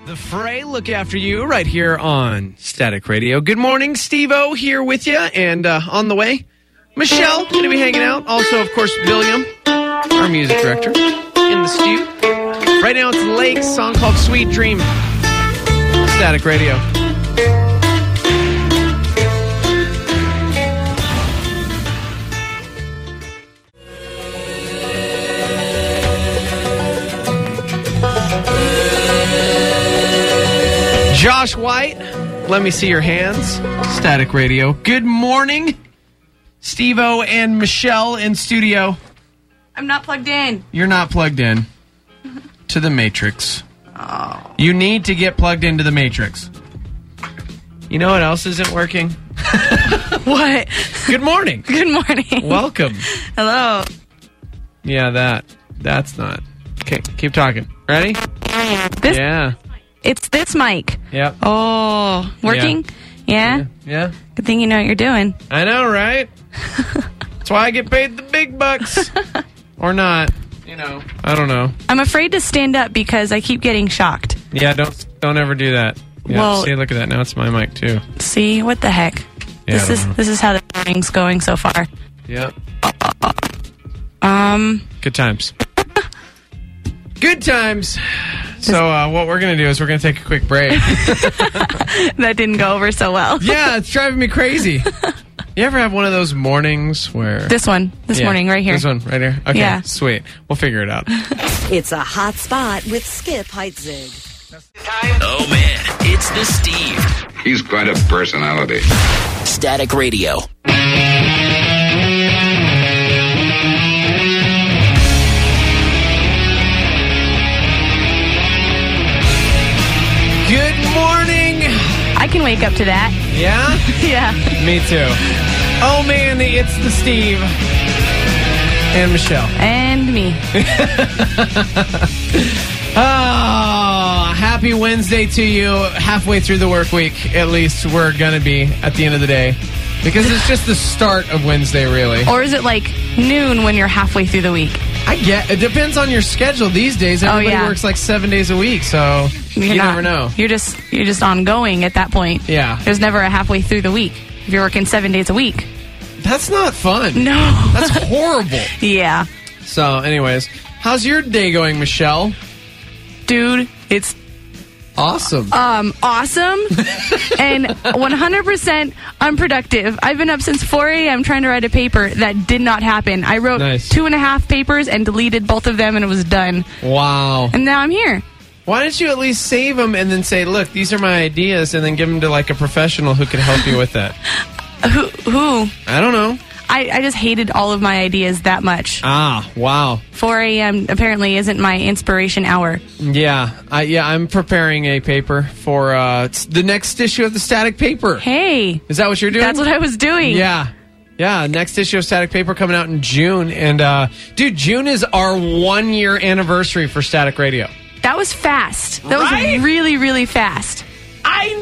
The Fray look after you right here on Static Radio. Good morning, Steve-O here with you. And on the way, Michelle going to be hanging out. Also, of course, William, our music director, in the studio. Right now it's Lake's song called Sweet Dream. Static Radio. Josh White, let me see your hands. Static Radio. Good morning, Steve-O and Michelle in studio. I'm not plugged in. You're not plugged in to the Matrix. Oh. You need to get plugged into the Matrix. You know what else isn't working? What? Good morning. Good morning. Welcome. Hello. Yeah, that's not. Okay, keep talking. Ready? This, yeah. It's this mic. Yep. Oh, working? Yeah? Yeah. Good thing you know what you're doing. I know, right? That's why I get paid the big bucks. Or not. You know, I don't know. I'm afraid to stand up because I keep getting shocked. Yeah, don't ever do that. Yeah, well, see, look at that. Now it's my mic too. See, what the heck? Yeah, This is how the morning's going so far. Yep. Good times. Good times. So what we're going to do is we're going to take a quick break. That didn't go over so well. Yeah, it's driving me crazy. You ever have one of those mornings where... This morning, right here. This one, right here? Okay, yeah. Sweet. We'll figure it out. It's a hot spot with Skip Heitzig. Oh, man. It's the Steve. He's quite a personality. Static Radio. Good morning. I can wake up to that. Yeah? Yeah. Me too. Oh, man, it's the Steve. And Michelle. And me. Oh, happy Wednesday to you. Halfway through the work week, at least we're going to be at the end of the day. Because it's just the start of Wednesday, really. Or is it like noon when you're halfway through the week? It depends on your schedule these days. Everybody works like 7 days a week, so you never know. You're just ongoing at that point. Yeah. There's never a halfway through the week if you're working 7 days a week. That's not fun. No. That's horrible. Yeah. So, anyways, how's your day going, Michelle? Dude, it's awesome. Awesome and 100% unproductive. I've been up since 4 a.m. trying to write a paper. That did not happen. I wrote 2.5 papers and deleted both of them, and it was done. Wow. And now I'm here. Why don't you at least save them and then say, look, these are my ideas, and then give them to like a professional who could help you with that? Who? I don't know. I just hated all of my ideas that much. Ah, wow. 4 a.m. apparently isn't my inspiration hour. Yeah, I'm preparing a paper for the next issue of the Static Paper. Hey. Is that what you're doing? That's what I was doing. Yeah. Yeah, next issue of Static Paper coming out in June. And, dude, June is our 1-year anniversary for Static Radio. That was fast. That was really, really fast. I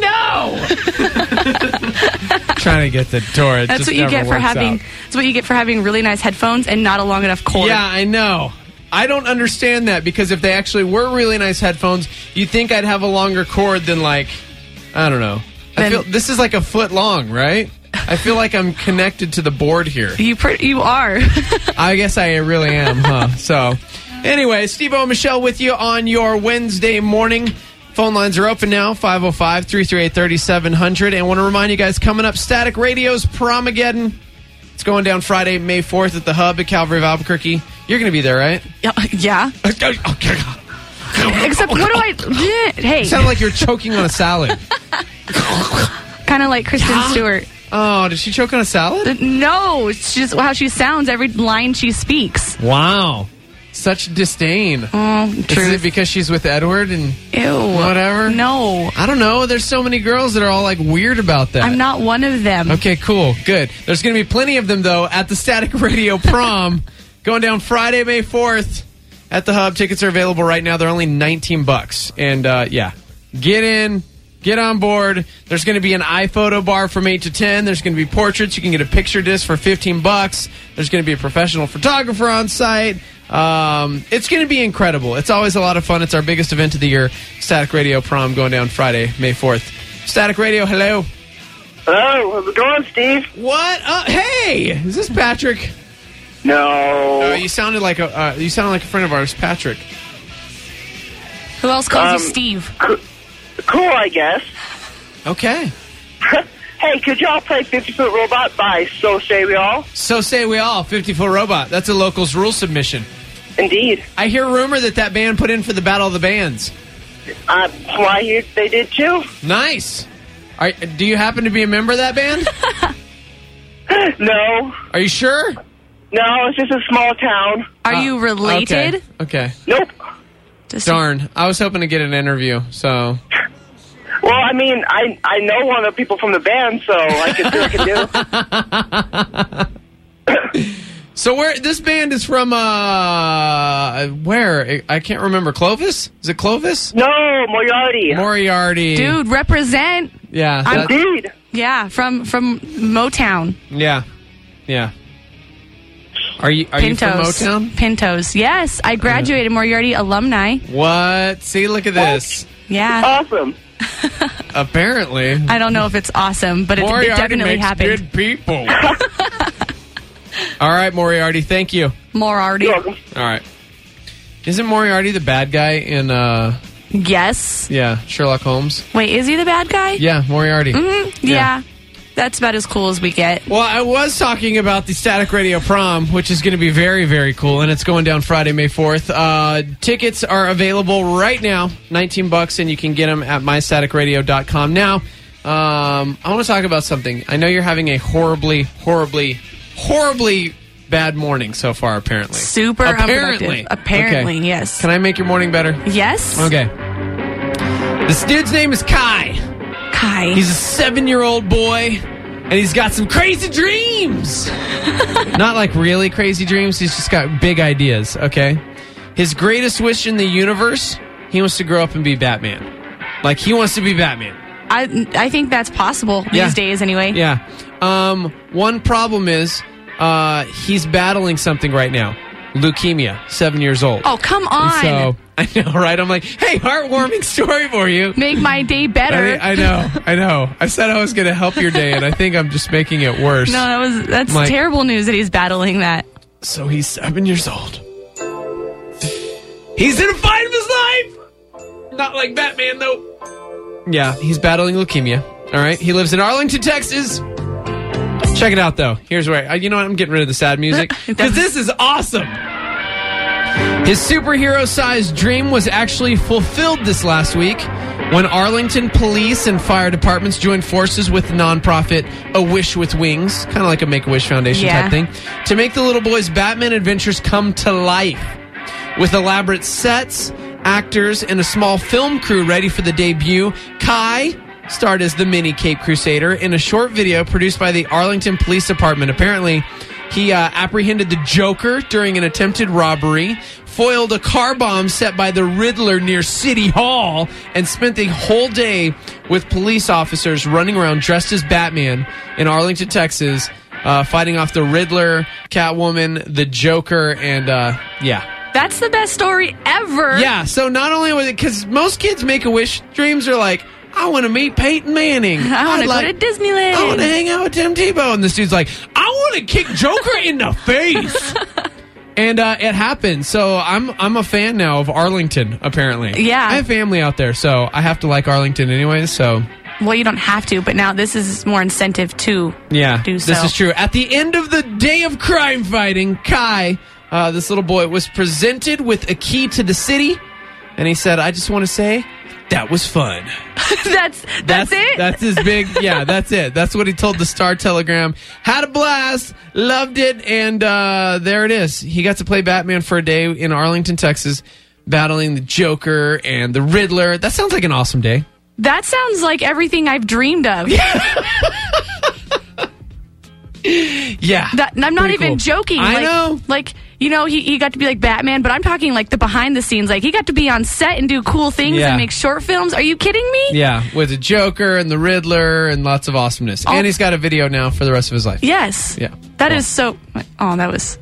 know. Trying to get the door. That's what you get for having. That's what you get for having really nice headphones and not a long enough cord. Yeah, I know. I don't understand that because if they actually were really nice headphones, you'd think I'd have a longer cord than I don't know. I feel this is like a foot long, right? I feel like I'm connected to the board here. You are. I guess I really am, huh? So, anyway, Steve-O and Michelle with you on your Wednesday morning. Phone lines are open now, 505-338-3700. And I want to remind you guys, coming up, Static Radio's Promageddon. It's going down Friday, May 4th at the Hub at Calvary of Albuquerque. You're going to be there, right? Yeah. Except, what do I... Hey. You sound like you're choking on a salad. Kind of like Kristen Stewart. Oh, did she choke on a salad? No, it's just how she sounds every line she speaks. Wow. Such disdain. Oh, true. Is it because she's with Edward and whatever? No. I don't know. There's so many girls that are all like weird about that. I'm not one of them. Okay, cool. Good. There's going to be plenty of them, though, at the Static Radio Prom. Going down Friday, May 4th at the Hub. Tickets are available right now. They're only $19. And, yeah, get in, Get on board. There's going to be an iPhoto bar from 8 to 10. There's going to be portraits. You can get a picture disc for $15. There's going to be a professional photographer on site. It's going to be incredible. It's always a lot of fun. It's our biggest event of the year. Static Radio Prom going down Friday, May 4th. Static Radio, hello. Hello, how's it going, Steve? What? Hey, is this Patrick? No. You sounded like a friend of ours, Patrick. Who else calls you Steve? Cool, I guess. Okay. Hey, could y'all play 50-Foot Robot by So Say We All? So Say We All, 50-Foot Robot. That's a locals rule submission. Indeed. I hear rumor that band put in for the Battle of the Bands. I hear they did too. Nice. Do you happen to be a member of that band? No. Are you sure? No, it's just a small town. Are you related? Okay. Nope. Darn. I was hoping to get an interview, so... Well, I mean, I know one of the people from the band, so I can see what I can do. So this band is from, where? I can't remember. Clovis? Is it Clovis? No, Moriarty. Moriarty. Dude, represent. Yeah. Indeed. Yeah, from Motown. Yeah. Yeah. Are you from Motown? Pintos. Yes, I graduated Moriarty alumni. What? See, look at this. Yeah. Awesome. Apparently. I don't know if it's awesome, but it definitely makes happened. Good people. All right, Moriarty. Thank you. Moriarty. You're welcome. All right. Isn't Moriarty the bad guy in? Yes. Yeah, Sherlock Holmes. Wait, is he the bad guy? Yeah, Moriarty. Mm-hmm. Yeah. That's about as cool as we get. Well, I was talking about the Static Radio Prom, which is going to be very, very cool, and it's going down Friday, May 4th. Tickets are available right now, $19, and you can get them at mystaticradio.com. Now, I want to talk about something. I know you're having a horribly bad morning so far, apparently. Super unproductive. Apparently, okay. Yes. Can I make your morning better? Yes. Okay. This dude's name is Kai. He's a 7-year-old boy, and he's got some crazy dreams. Not like really crazy dreams. He's just got big ideas, okay? His greatest wish in the universe, he wants to grow up and be Batman. Like, he wants to be Batman. I think that's possible these days anyway. Yeah. One problem is he's battling something right now. Leukemia, 7 years old. Oh, come on. So, I know, right? I'm like, hey, heartwarming story for you. Make my day better. I know. I said I was going to help your day, and I think I'm just making it worse. No, that's terrible news that he's battling that. So he's 7 years old. He's in a fight of his life! Not like Batman, though. Yeah, he's battling leukemia. All right? He lives in Arlington, Texas. Check it out, though. Here's where... you know what? I'm getting rid of the sad music. Because this is awesome. His superhero-sized dream was actually fulfilled this last week when Arlington police and fire departments joined forces with the nonprofit A Wish with Wings, kind of like a Make-A-Wish Foundation type thing, to make the little boy's Batman adventures come to life. With elaborate sets, actors, and a small film crew ready for the debut, Kai starred as the mini Cape Crusader in a short video produced by the Arlington Police Department. Apparently, he apprehended the Joker during an attempted robbery, foiled a car bomb set by the Riddler near City Hall, and spent the whole day with police officers running around dressed as Batman in Arlington, Texas, fighting off the Riddler, Catwoman, the Joker, and That's the best story ever. Yeah, so not only was it, because most kids' Make-A-Wish dreams are like, I want to meet Peyton Manning. I want to go to Disneyland. I want to hang out with Tim Tebow. And this dude's like, I want to kick Joker in the face. And it happened. So I'm a fan now of Arlington, apparently. Yeah. I have family out there, so I have to like Arlington anyways, so... Well, you don't have to, but now this is more incentive to do so. This is true. At the end of the day of crime fighting, Kai, this little boy, was presented with a key to the city, and he said, I just want to say... that was fun. That's it? That's his big... Yeah, that's it. That's what he told the Star-Telegram. Had a blast. Loved it. And there it is. He got to play Batman for a day in Arlington, Texas, battling the Joker and the Riddler. That sounds like an awesome day. That sounds like everything I've dreamed of. Yeah. I'm not even joking. I know. Like, he got to be like Batman, but I'm talking like the behind the scenes. Like he got to be on set and do cool things and make short films. Are you kidding me? Yeah, with the Joker and the Riddler and lots of awesomeness. And he's got a video now for the rest of his life. Yes. Yeah. That is so... Oh, that was...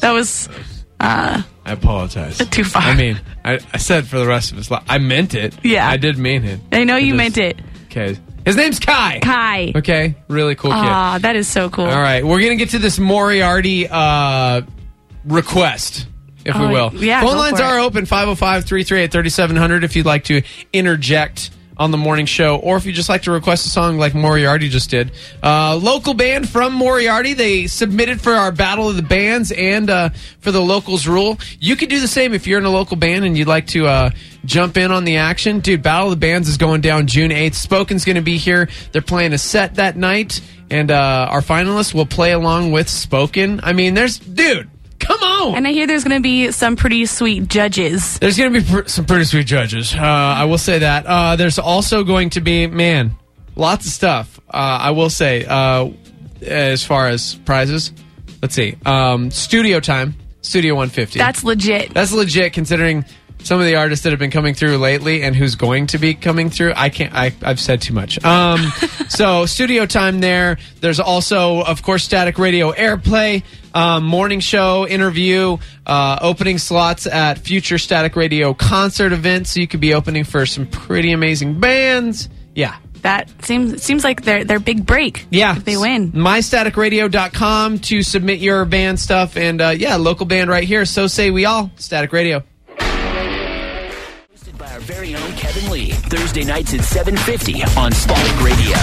I apologize. Too far. I mean, I said for the rest of his life. I meant it. Yeah. I did mean it. I know you meant it. Okay. His name's Kai. Kai. Okay. Really cool kid. Ah, that is so cool. All right. We're going to get to this Moriarty request, if we will. Yeah, phone lines are open, 505-338-3700 if you'd like to interject on the morning show, or if you just like to request a song like Moriarty just did. Local band from Moriarty, they submitted for our Battle of the Bands and for the Locals Rule. You could do the same if you're in a local band and you'd like to jump in on the action. Dude, Battle of the Bands is going down June 8th. Spoken's going to be here. They're playing a set that night, and our finalists will play along with Spoken. I mean, dude, come on! And I hear there's going to be some pretty sweet judges. There's going to be some pretty sweet judges. I will say that. There's also going to be, lots of stuff. I will say, as far as prizes, let's see. Studio time, Studio 150. That's legit. That's legit considering some of the artists that have been coming through lately and who's going to be coming through. I've said too much. So studio time there. There's also, of course, Static Radio Airplay, morning show, interview, opening slots at future Static Radio concert events. So you could be opening for some pretty amazing bands. Yeah. That seems like their big break. Yeah. If they win. MyStaticRadio.com to submit your band stuff. And local band right here. So say we all. Static Radio. Hosted by our very own Kevin Lee. Thursday nights at 7:50 on Static Radio.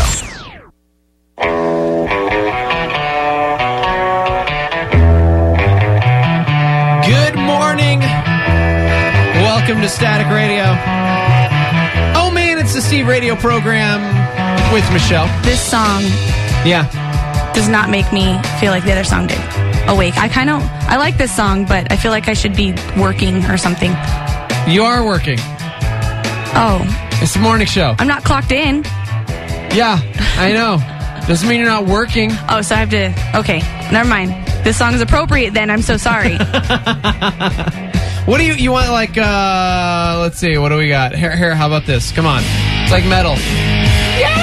Good morning. Welcome to Static Radio. Oh man, it's the Steve Radio program with Michelle. This song does not make me feel like the other song did. Awake. I like this song, but I feel like I should be working or something. You are working. Oh. It's the morning show. I'm not clocked in. Yeah, I know. Doesn't mean you're not working. Oh, so I have to... Okay, never mind. This song is appropriate then. I'm so sorry. What do you want, like, let's see, what do we got? Here, how about this? Come on. It's like metal. Yeah!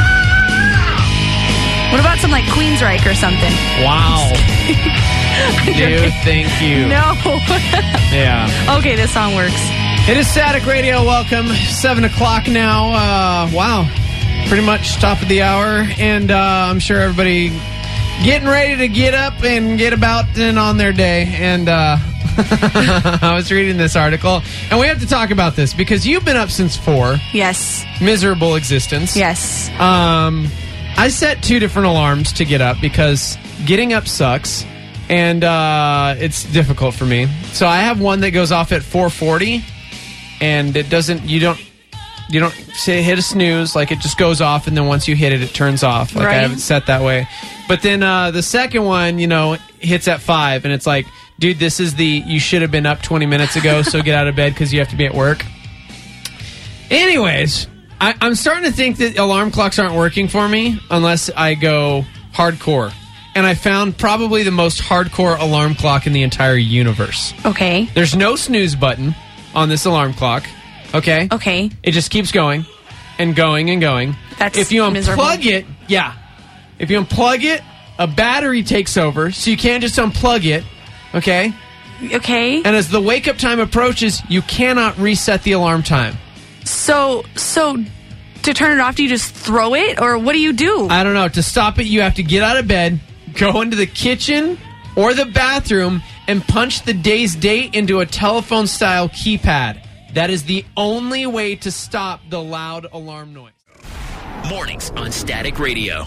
What about some, like, Queensryche or something? Wow. Dude, thank you. No. Yeah. Okay, this song works. It is Static Radio. Welcome. 7 o'clock now. Wow. Pretty much top of the hour. And I'm sure everybody getting ready to get up and get about and on their day. And I was reading this article. And we have to talk about this because you've been up since 4. Yes. Miserable existence. Yes. I set 2 different alarms to get up because getting up sucks. And it's difficult for me. So I have one that goes off at 4:40. And it doesn't, you don't say hit a snooze, like it just goes off, and then once you hit it, it turns off. Like, right. I have it set that way. But then the second one, hits at 5, and it's like, dude, this is you should have been up 20 minutes ago, so get out of bed because you have to be at work. Anyways, I'm starting to think that alarm clocks aren't working for me unless I go hardcore. And I found probably the most hardcore alarm clock in the entire universe. Okay. There's no snooze button on this alarm clock. Okay? Okay. It just keeps going and going and going. That's if you unplug miserable. it, if you unplug it, a battery takes over, so you can't just unplug it. Okay? Okay. And as the wake-up time approaches, you cannot reset the alarm time. So to turn it off, do you just throw it, or what do you do? I don't know. To stop it, you have to get out of bed, go into the kitchen or the bathroom, and punch the day's date into a telephone-style keypad. That is the only way to stop the loud alarm noise. Mornings on Static Radio.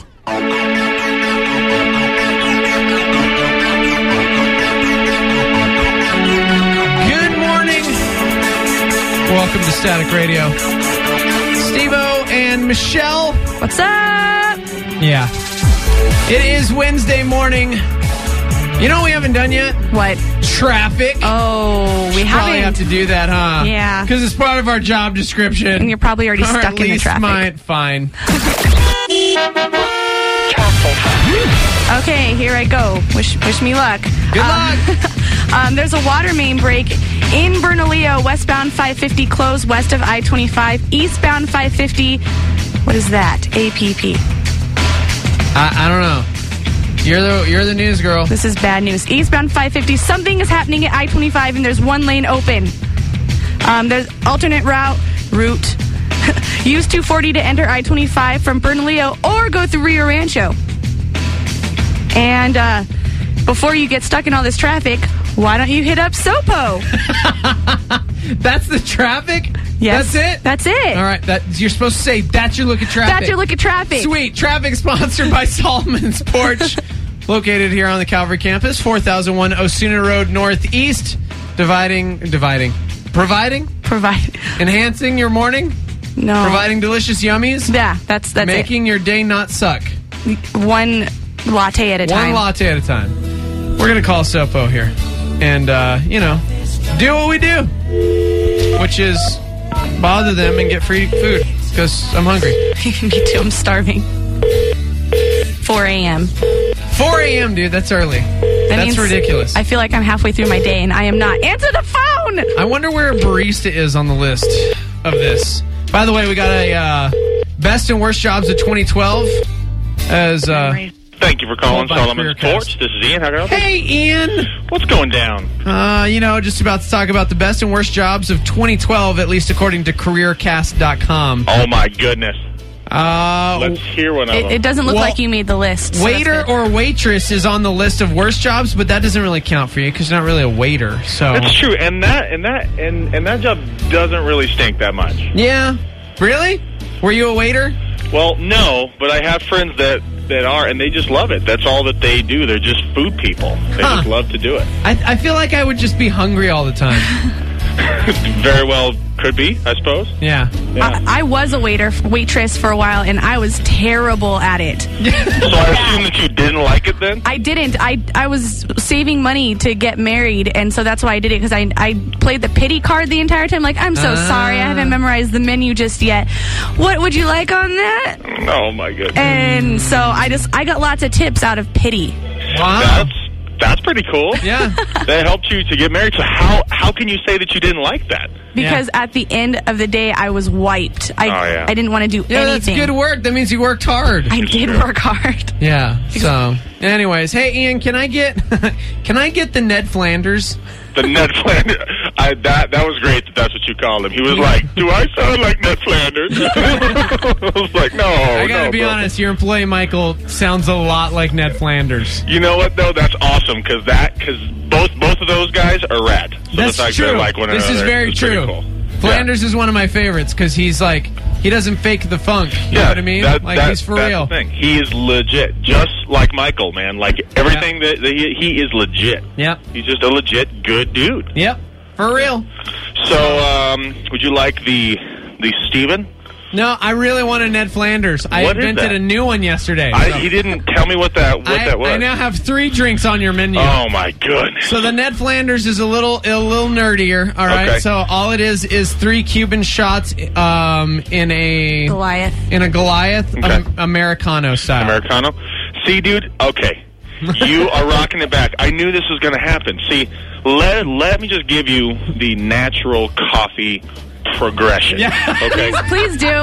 Good morning. Welcome to Static Radio. Steve-O and Michelle. What's up? Yeah. It is Wednesday morning. You know what we haven't done yet? What? Traffic. Oh, we probably have to do that, huh? Yeah. Because it's part of our job description. And you're probably already stuck in the traffic. Fine. Okay, here I go. Wish me luck. Good luck. There's a water main break in Bernalillo, westbound 550 closed west of I-25, eastbound 550. What is that? APP. I don't know. You're the news girl. This is bad news. Eastbound 550. Something is happening at I-25, and there's one lane open. There's alternate route. Use 240 to enter I-25 from Bernalillo or go through Rio Rancho. And before you get stuck in all this traffic, why don't you hit up Sopo? That's the traffic? Yes. That's it? That's it. All right. You're supposed to say, that's your look at traffic. That's your look at traffic. Sweet. Traffic sponsored by Solomon's Porch. Located here on the Calvary campus, 4001 Osuna Road Northeast. Providing. Enhancing your morning? No. Providing delicious yummies? Yeah, that's Making your day not suck. One latte at a time. One latte at a time. We're going to call Sopo here. And, do what we do. Which is bother them and get free food. Because I'm hungry. Me too. I'm starving. 4 a.m. 4 a.m., dude. That's early. That's ridiculous. I feel like I'm halfway through my day and I am not. Answer the phone! I wonder where a barista is on the list of this. By the way, we got a best and worst jobs of 2012 as thank you for calling Solomon's Porch. This is Ian. How can I help you? Hey, Ian. What's going down? Just about to talk about the best and worst jobs of 2012, at least according to CareerCast.com. Oh, my goodness. Let's hear one of them. It doesn't look like you made the list. So waiter or waitress is on the list of worst jobs, but that doesn't really count for you because you're not really a waiter. So that's true, and that job doesn't really stink that much. Yeah, really? Were you a waiter? Well, no, but I have friends that are, and they just love it. That's all that they do. They're just food people. They just love to do it. I feel like I would just be hungry all the time. Very well could be, I suppose. Yeah. I was a waitress for a while, and I was terrible at it. So I assume that you didn't like it then? I didn't. I was saving money to get married, and so that's why I did it, because I played the pity card the entire time. Like, I'm so sorry, I haven't memorized the menu just yet. What would you like on that? Oh, my goodness. And so I got lots of tips out of pity. Wow. That's pretty cool. Yeah. That helped you to get married. So how can you say that you didn't like that? Because at the end of the day, I was wiped. I didn't want to do anything. That's good work. That means you worked hard. I did work hard. Yeah. So, anyways, hey, Ian, can I get the Ned Flanders? The Ned Flanders. That was great that's what you called him. He was like, do I sound like Ned Flanders? I was like, no. I gotta be honest, your employee, Michael, sounds a lot like Ned Flanders. You know what, though? That's awesome, because both of those guys are rad. So that's the fact true. They're like one this another is very true. Cool. Flanders is one of my favorites, because he's like, he doesn't fake the funk. You know what I mean? He's for real. The thing. He is legit, just like Michael, man. Like everything that he is legit. Yep. He's just a legit good dude. Yep. For real. So, would you like the Steven? No, I really want a Ned Flanders. I invented a new one yesterday. He didn't tell me what that was. I now have 3 drinks on your menu. Oh my goodness! So the Ned Flanders is a little nerdier. All right. Okay. So all it is 3 Cuban shots in a Goliath okay. Americano style. Americano. See, dude. Okay, you are rocking it back. I knew this was going to happen. See, let me just give you the natural coffee progression. Yeah. Okay. Please do.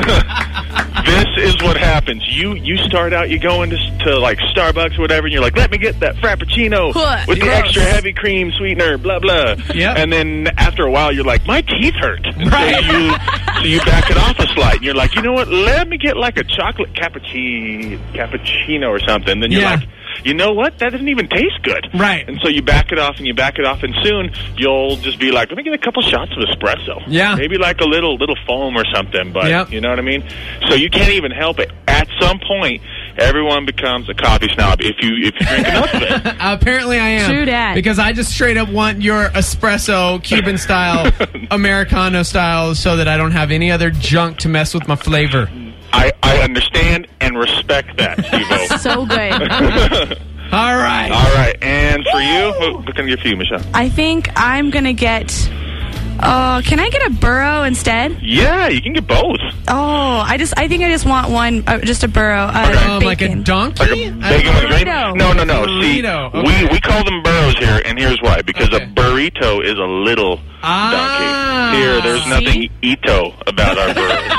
This is what happens. You start out, you go into like Starbucks or whatever, and you're like, let me get that Frappuccino with the extra heavy cream sweetener, blah, blah. Yep. And then after a while, you're like, my teeth hurt. And right. So you back it off a slight, and you're like, you know what, let me get like a chocolate cappuccino or something. Then you're like, you know what? That doesn't even taste good. Right. And so you back it off, and soon you'll just be like, let me get a couple shots of espresso. Yeah. Maybe like a little foam or something, but you know what I mean? So you can't even help it. At some point, everyone becomes a coffee snob if you drink enough of it. Apparently I am. True that. Because I just straight up want your espresso, Cuban style, Americano style, so that I don't have any other junk to mess with my flavor. I understand and respect that, Steve-O. So good. All right. All right. And for you, what can I get for you, Michelle? I think I'm going to get Oh, can I get a burro instead? Yeah, you can get both. Oh, I think I just want one, just a burro. Like a donkey? Like a bacon with grain? No. See, okay. we call them burros here, and here's why. Because a burrito is a little donkey. Here, there's nothing ito about our burros.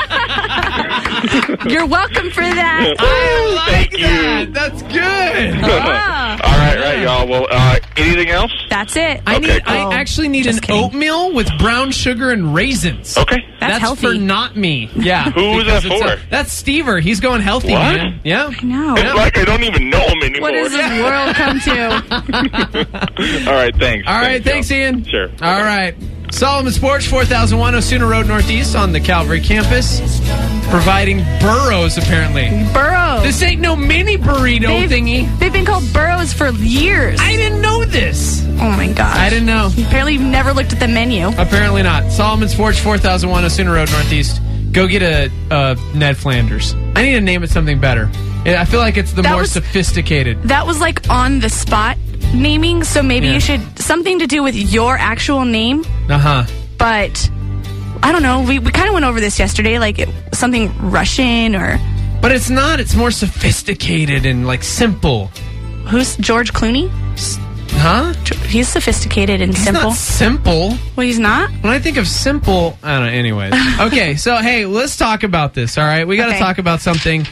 You're welcome for that. I like Thank that. you. That's good. All right, y'all. Well, anything else? That's it. I actually need an oatmeal with brown sugar and raisins. Okay. That's healthy. for not me. Yeah. Who was that for? That's Stever. He's going healthy, What? man. Yeah. I know. It's like I don't even know him anymore. What does this world come to? All right, thanks. All right, thanks, y'all. Ian. Sure. All right. Solomon Sports, 4001 Osuna Road Northeast on the Calvary campus. Providing burros, apparently. Burros. This ain't no mini burrito thingy. They've been called burros for years. I didn't know this. Oh, my gosh. I didn't know. Apparently, you've never looked at the menu. Apparently not. Solomon Sports, 4001 Osuna Road Northeast. Go get a Ned Flanders. I need to name it something better. I feel like it's the more sophisticated. That was like on the spot naming, so maybe you should something to do with your actual name. But I don't know. We kind of went over this yesterday, like something Russian or. But it's not. It's more sophisticated and like simple. Who's George Clooney? Huh? He's sophisticated and simple. He's not simple. Well, he's not? When I think of simple, I don't know. Anyways. Okay, so hey, let's talk about this, all right? We got to talk about something.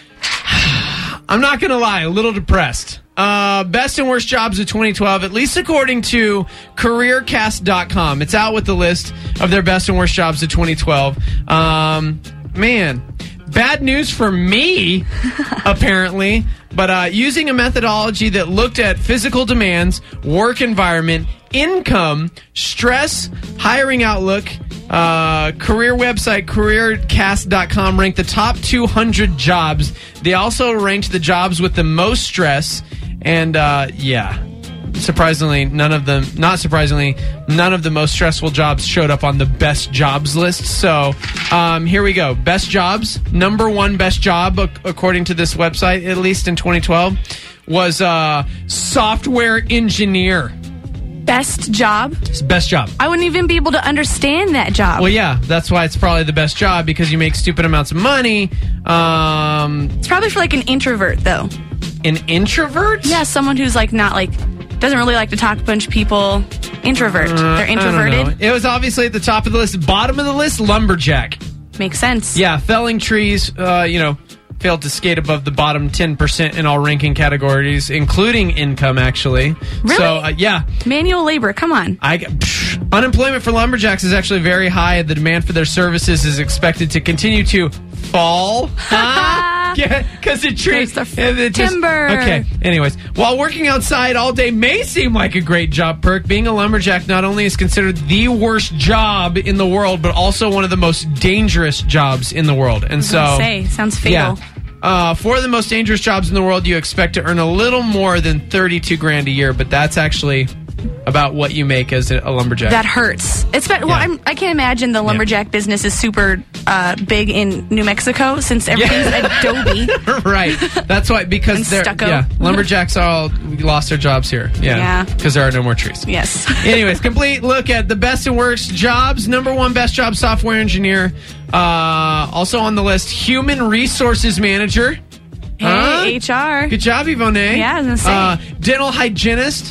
I'm not going to lie, a little depressed. Best and worst jobs of 2012, at least according to CareerCast.com. It's out with the list of their best and worst jobs of 2012. Man, bad news for me, apparently. But using a methodology that looked at physical demands, work environment, income, stress, hiring outlook, career website, CareerCast.com ranked the top 200 jobs. They also ranked the jobs with the most stress. And, surprisingly, none of the most stressful jobs showed up on the best jobs list. So, here we go. Best jobs. Number one best job, according to this website, at least in 2012, was software engineer. Best job? It's best job. I wouldn't even be able to understand that job. Well, yeah, that's why it's probably the best job, because you make stupid amounts of money. It's probably for like an introvert, though. An introvert? Yeah, someone who's like not like doesn't really like to talk to a bunch of people. Introvert. They're introverted. I don't know. It was obviously at the top of the list. Bottom of the list, lumberjack. Makes sense. Yeah, felling trees, failed to skate above the bottom 10% in all ranking categories, including income, actually. Really? So, yeah. Manual labor, come on. Unemployment for lumberjacks is actually very high. The demand for their services is expected to continue to fall. Because the trees. Timber. Okay, anyways. While working outside all day may seem like a great job perk, being a lumberjack not only is considered the worst job in the world, but also one of the most dangerous jobs in the world. And so, sounds fatal. Yeah. For the most dangerous jobs in the world, you expect to earn a little more than $32,000 a year, but that's actually about what you make as a lumberjack. That hurts. I can't imagine the lumberjack business is super big in New Mexico since everything's adobe. Right. That's why, because lumberjacks all lost their jobs here. Yeah. Because there are no more trees. Yes. Anyways, complete look at the best and worst jobs. Number one best job, software engineer. Also on the list, human resources manager. Hey, HR. Good job, Yvonne. Yeah, I was going to say. Dental hygienist.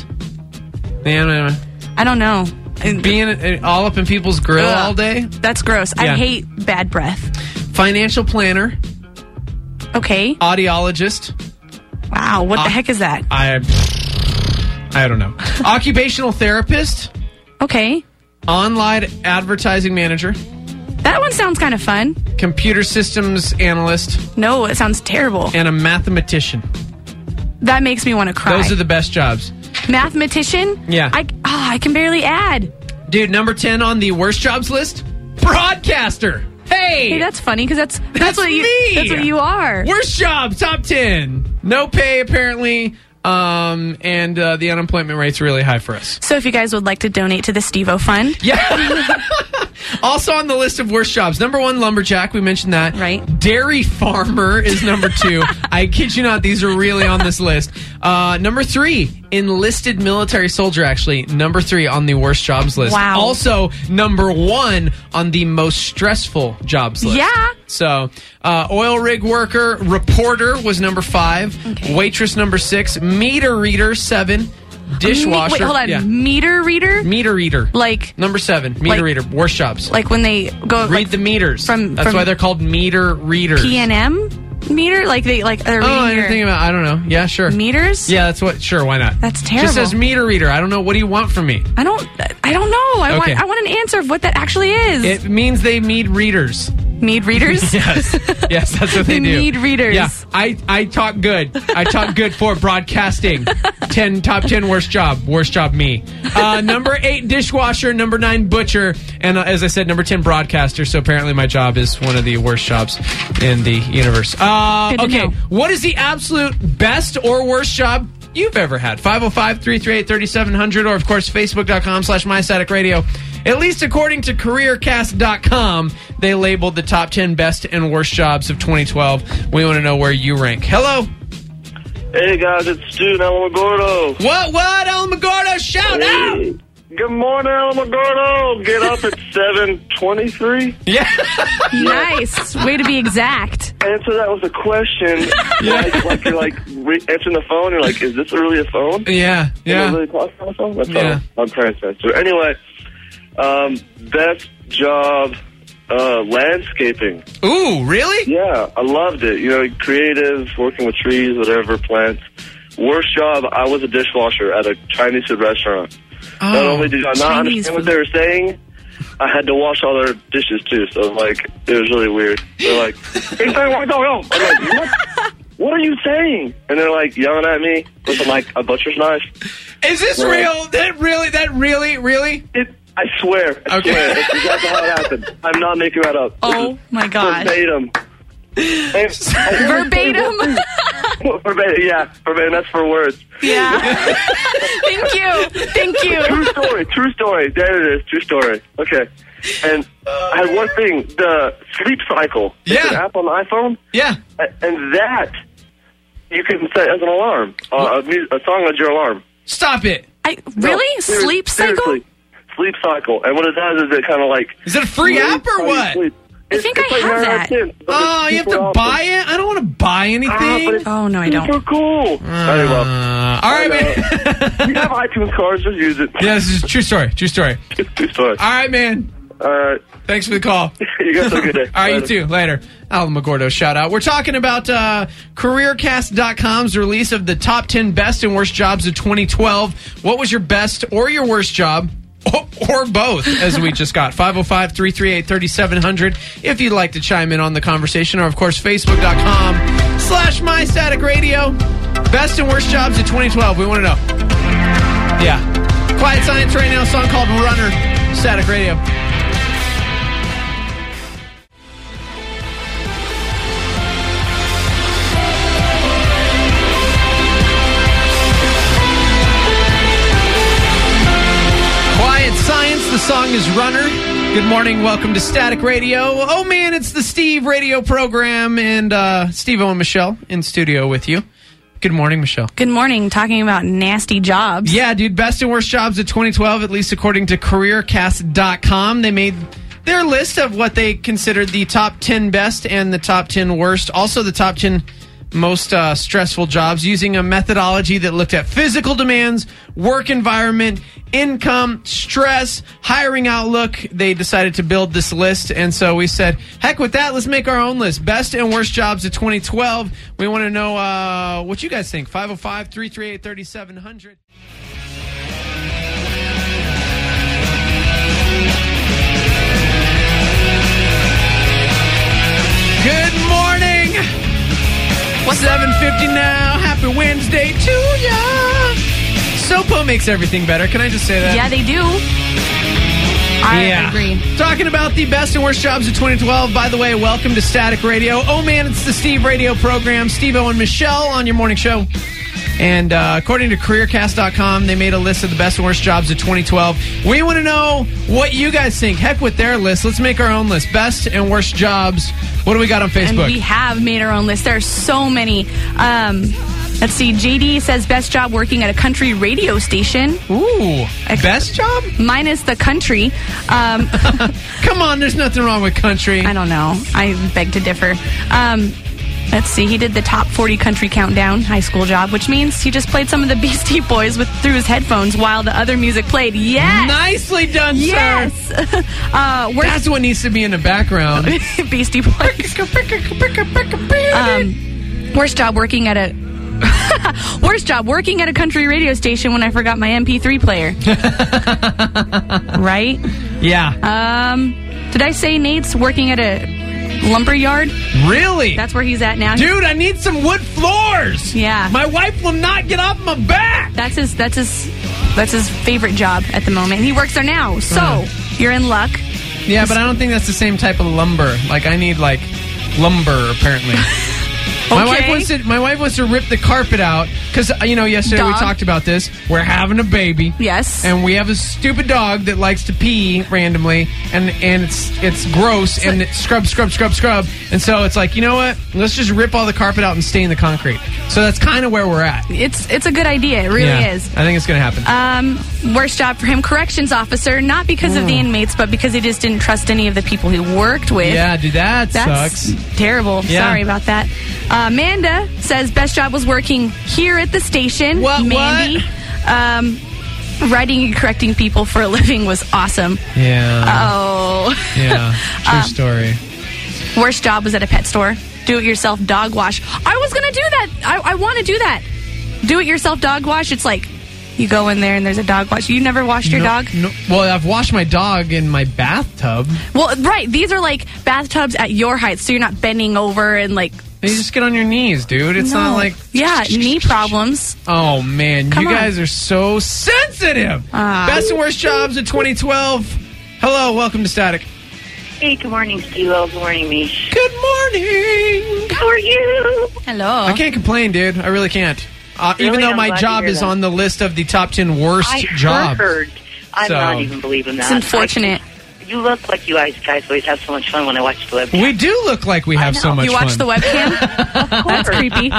I don't know. Being all up in people's grill all day? That's gross. Yeah. I hate bad breath. Financial planner. Okay. Audiologist. Wow, what the heck is that? I don't know. Occupational therapist. Okay. Online advertising manager. That one sounds kind of fun. Computer systems analyst. No, it sounds terrible. And a mathematician. That makes me want to cry. Those are the best jobs. Mathematician? Yeah. I can barely add. Dude, number 10 on the worst jobs list? Broadcaster. Hey, that's funny because that's what me. That's what you are. Worst job, top 10. No pay apparently. And the unemployment rate's really high for us. So if you guys would like to donate to the Steve-O Fund. Yeah. Also on the list of worst jobs, number 1, lumberjack. We mentioned that. Right. Dairy farmer is number 2. I kid you not, these are really on this list. Number 3, enlisted military soldier, actually. Number 3 on the worst jobs list. Wow. Also, number 1 on the most stressful jobs list. Yeah. So, oil rig worker, reporter was number 5. Okay. Waitress number 6. Meter reader 7. Dishwasher. Wait, hold on. Yeah. Meter reader? Meter reader. Like number 7. Meter reader. Worst jobs. Like when they go read the meters. That's why they're called meter readers. PNM meter? Like they're reading I didn't think about. I don't know. Yeah, sure. Meters? Yeah, that's what. Sure, why not? That's terrible. Just says meter reader. I don't know. What do you want from me? I don't know. Okay. I want an answer of what that actually is. It means they meet readers. Mead readers? Yes, that's what they do. Mead readers. Yeah, I talk good. I talk good for broadcasting. Top 10 worst job me. Number 8 dishwasher, number 9 butcher, and as I said, number 10 broadcaster. So apparently my job is one of the worst jobs in the universe. Okay, what is the absolute best or worst job you've ever had? 505-338-3700, or of course Facebook.com/MyStaticRadio. At least according to CareerCast.com, they labeled the top 10 best and worst jobs of 2012. We want to know where you rank. Hello. Hey, guys, it's Stu in Alamogordo. What, Alamogordo? Shout out! Good morning, Alamogordo. Get up at 7:23. Yeah. Nice. Way to be exact. Answer that with a question. Like you're answering the phone. You're like, is this really a phone? Yeah. Am I really talking on the phone? That's how I'm trying to answer. Anyway, best job, landscaping. Ooh, really? Yeah, I loved it. Creative, working with trees, whatever, plants. Worst job, I was a dishwasher at a Chinese food restaurant. Oh, not only did I not understand what they were saying, I had to wash all their dishes too. So it was really weird. They're like, "Hey, I'm like, what are you saying?" And they're like yelling at me with a butcher's knife. Is this real? That really? I swear. I Okay. swear. That's exactly how it happened. I'm not making that up. Oh my gosh. Verbatim. Verbatim? Verbatim, yeah. Verbatim, that's for words. Yeah. Thank you. True story. There it is. True story. Okay. And I had one thing, the sleep cycle. Yeah. It's an app on the iPhone. Yeah. And that you can set as an alarm. A song as your alarm. Stop it. Really? Sleep cycle? Seriously. Sleep cycle. And what it does is it kind of Is it a free app or what? I think I have that. You have to buy it? I don't want to buy anything. Oh, no, I don't. Super cool. All right, man. You have iTunes cards, just use it. Yeah, this is true story. True story. True story. All right, man. All right. Thanks for the call. You guys have a good day. All right, you too. Later. Alan McGordo, shout out. We're talking about CareerCast.com's release of the top 10 best and worst jobs of 2012. What was your best or your worst job? Or both, as we just got. 505-338-3700 if you'd like to chime in on the conversation. Or, of course, Facebook.com/MyStaticRadio. Best and worst jobs of 2012. We want to know. Yeah. Quiet Science right now. A song called Runner. Static Radio. Science. The song is Runner. Good morning. Welcome to Static Radio. Oh, man, it's the Steve radio program. And Steve-O and Michelle in studio with you. Good morning, Michelle. Good morning. Talking about nasty jobs. Yeah, dude. Best and worst jobs of 2012, at least according to CareerCast.com. They made their list of what they considered the top 10 best and the top 10 worst. Also, the top 10 most stressful jobs, using a methodology that looked at physical demands, work environment, income, stress, hiring outlook. They decided to build this list, and so we said, heck with that, let's make our own list. Best and worst jobs of 2012. We want to know what you guys think. 505-338-3700. Good morning. 7:50 now. Happy Wednesday to ya. Sopo makes everything better. Can I just say that? Yeah, they do. I agree. Talking about the best and worst jobs of 2012. By the way, welcome to Static Radio. Oh, man, it's the Steve radio program. Steve-O and Michelle on your morning show. And according to CareerCast.com, they made a list of the best and worst jobs of 2012. We want to know what you guys think. Heck with their list. Let's make our own list. Best and worst jobs. What do we got on Facebook? And we have made our own list. There are so many. Let's see. JD says best job working at a country radio station. Ooh, best job? Minus the country. Come on, there's nothing wrong with country. I don't know. I beg to differ. Let's see. He did the top 40 country countdown, high school job, which means he just played some of the Beastie Boys through his headphones while the other music played. Yes! Nicely done, yes! sir. That's what needs to be in the background. Beastie Boys. Worst job working at a... Worst job working at a country radio station when I forgot my MP3 player. Right? Yeah. Did I say Nate's working at a lumber yard? Really? That's where he's at now. Dude, I need some wood floors. Yeah. My wife will not get off my back. That's his favorite job at the moment. He works there now. So, you're in luck. Yeah, but I don't think that's the same type of lumber. Like, I need, lumber, apparently. Okay. My wife wants to rip the carpet out because, yesterday we talked about this. We're having a baby. Yes. And we have a stupid dog that likes to pee randomly, and it's gross, and it scrub. And so it's like, you know what? Let's just rip all the carpet out and stain the concrete. So that's kind of where we're at. It's a good idea. It really is. I think it's going to happen. Worst job for him, corrections officer, not because of the inmates, but because he just didn't trust any of the people he worked with. Yeah, dude, that That's sucks. Terrible. Yeah. Sorry about that. Amanda says best job was working here at the station. Mandy. Writing and correcting people for a living was awesome. Yeah. Oh. Yeah. True story. Worst job was at a pet store. Do-it-yourself dog wash. I was going to do that. I want to do that. Do-it-yourself dog wash. It's like you go in there and there's a dog wash. You never washed your dog? No. Well, I've washed my dog in my bathtub. Well, right. These are like bathtubs at your height, so you're not bending over and like... You just get on your knees, dude. It's not like... Yeah, knee problems. Oh, man. Come you on. guys are so sensitive. Best and worst jobs of 2012. Hello, welcome to Static. Hey, good morning, Steve-O. Good morning, Mish. Good morning. How are you? Hello. I can't complain, dude. I really can't. Even though my job is on the list of the top 10 worst jobs. I'm not even believing that. It's unfortunate. You look like you guys always have so much fun when I watch the webcam. We do look like we have so much fun. You watch the webcam? That's creepy.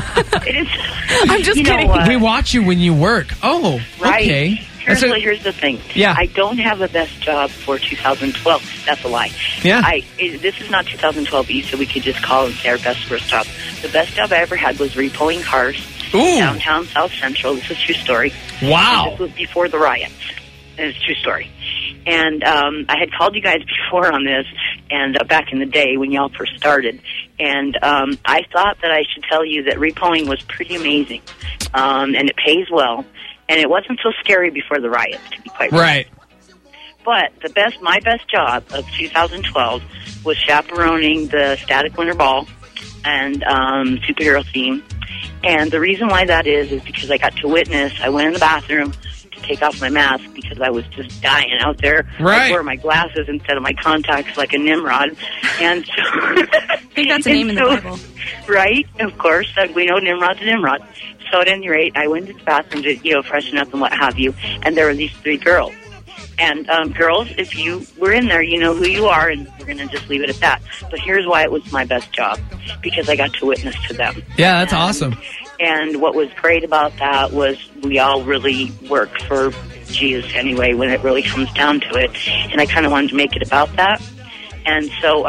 It is. I'm just kidding. We watch you when you work. Oh, right. Okay. Here's the thing. Yeah. I don't have a best job for 2012. That's a lie. Yeah. This is not 2012 either, so we could just call and say our best worst job. The best job I ever had was repoing cars downtown South Central. This is a true story. Wow. And this was before the riots. And it's a true story. And I had called you guys before on this, and back in the day when y'all first started. And I thought that I should tell you that repoing was pretty amazing, and it pays well. And it wasn't so scary before the riots, to be quite honest. But my best job of 2012 was chaperoning the Static Winter Ball and superhero theme. And the reason why that is because I got to witness. I went in the bathroom to take off my mask because I was just dying out there. I wore my glasses instead of my contacts like a Nimrod. And so I think that's a name in the Bible. Right, of course. We know Nimrod's a Nimrod. So at any rate, I went to the bathroom to, freshen up and what have you, and there were these three girls. And girls, if you were in there, you know who you are, and we're going to just leave it at that. But here's why it was my best job, because I got to witness to them. Yeah, that's awesome. And what was great about that was we all really work for Jesus anyway when it really comes down to it. And I kind of wanted to make it about that. And so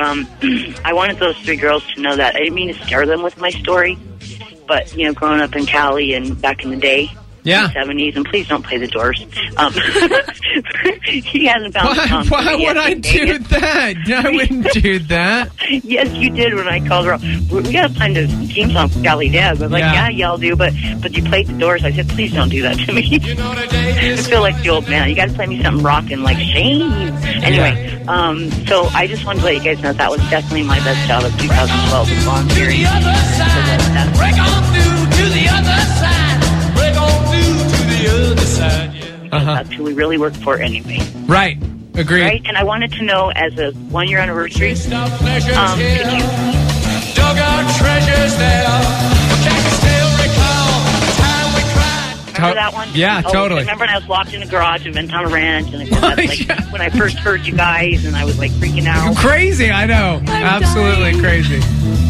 I wanted those three girls to know that. I didn't mean to scare them with my story. But, growing up in Cali and back in the day, in the 70s, and please don't play the Doors. He hasn't found the song. Why would I do that? I wouldn't do that. Yes, you did when I called her. We got to find a theme song for Cali Deb. I was like, yeah, y'all do, but you played the Doors. I said, please don't do that to me. I feel like the old man. You got to play me something rocking like Shane. Anyway, so I just wanted to let you guys know that was definitely my best job of 2012 with volunteering. Break on through to the other side. Break on through to the other side. That's who we really work for anyway. Right. Agreed. Right? And I wanted to know, as a one-year anniversary, could you... Dug our treasures there. But can you still recall the time that one? Yeah, totally. Remember when I was locked in a garage in Ventana Ranch, and when I first heard you guys, and I was like freaking out. Crazy, I know. Absolutely crazy.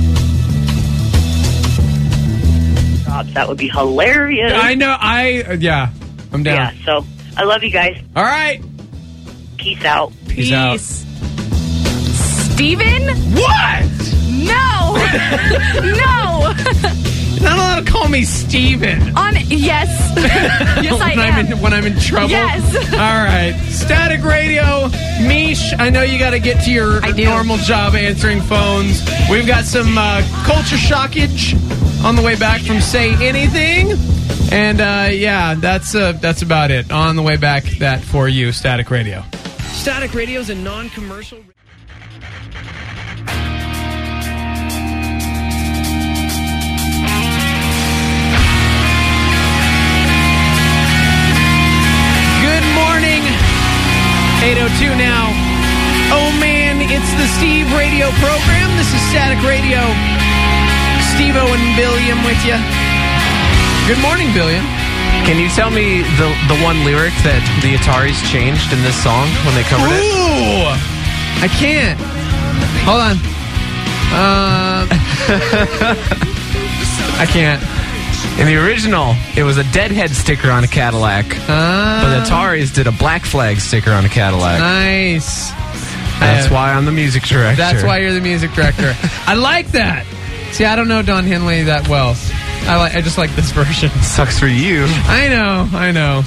That would be hilarious. I know. I'm down. Yeah, so I love you guys. All right. Peace out. Peace out. Steven? What? No! No! You're not allowed to call me Steven. Yes. Yes, I am. When I'm in trouble? Yes. All right. Static Radio. Mish, I know you got to get to your normal job answering phones. We've got some culture shockage on the way back from Say Anything. And, that's about it. On the way back, that for you, Static Radio. Static Radio is a non-commercial... Good morning. 8:02 now. Oh, man, it's the Steve Radio program. This is Static Radio. Steve-O and Billiam with you. Good morning, Billiam. Can you tell me the one lyric that the Ataris changed in this song when they covered it? Ooh! I can't. Hold on. I can't. In the original, it was a Deadhead sticker on a Cadillac. But the Ataris did a Black Flag sticker on a Cadillac. Nice. That's why I'm the music director. That's why you're the music director. I like that. See, I don't know Don Henley that well. I just like this version. Sucks for you. I know.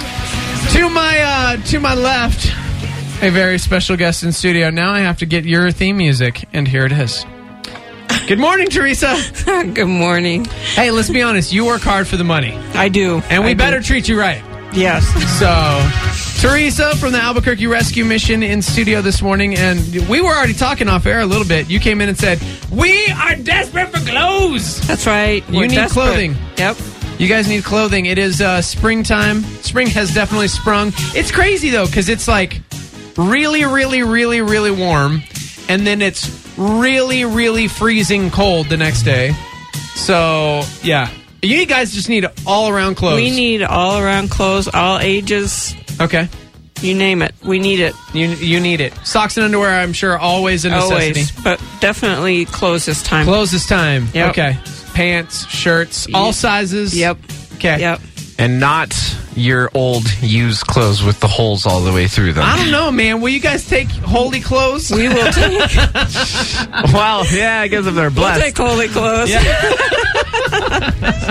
To my left, a very special guest in studio. Now I have to get your theme music, and here it is. Good morning, Teresa. Good morning. Hey, let's be honest. You work hard for the money. I do. And we better treat you right. Yes. So, Teresa from the Albuquerque Rescue Mission in studio this morning, and we were already talking off air a little bit. You came in and said, we are desperate for clothes. That's right. You need clothing. Yep. You guys need clothing. It is springtime. Spring has definitely sprung. It's crazy, though, because it's like really, really, really, really warm, and then it's really, really freezing cold the next day. So, yeah. You guys just need all-around clothes. We need all-around clothes, all ages. Okay. You name it. We need it. You need it. Socks and underwear, I'm sure, always a necessity. Always. But definitely clothes this time. Clothes this time. Yep. Okay. Pants, shirts, all sizes. Yep. Okay. Yep. And not your old used clothes with the holes all the way through them. I don't know, man. Will you guys take holy clothes? We will take. Well, yeah, I guess if they're blessed. We'll take holy clothes. Yeah.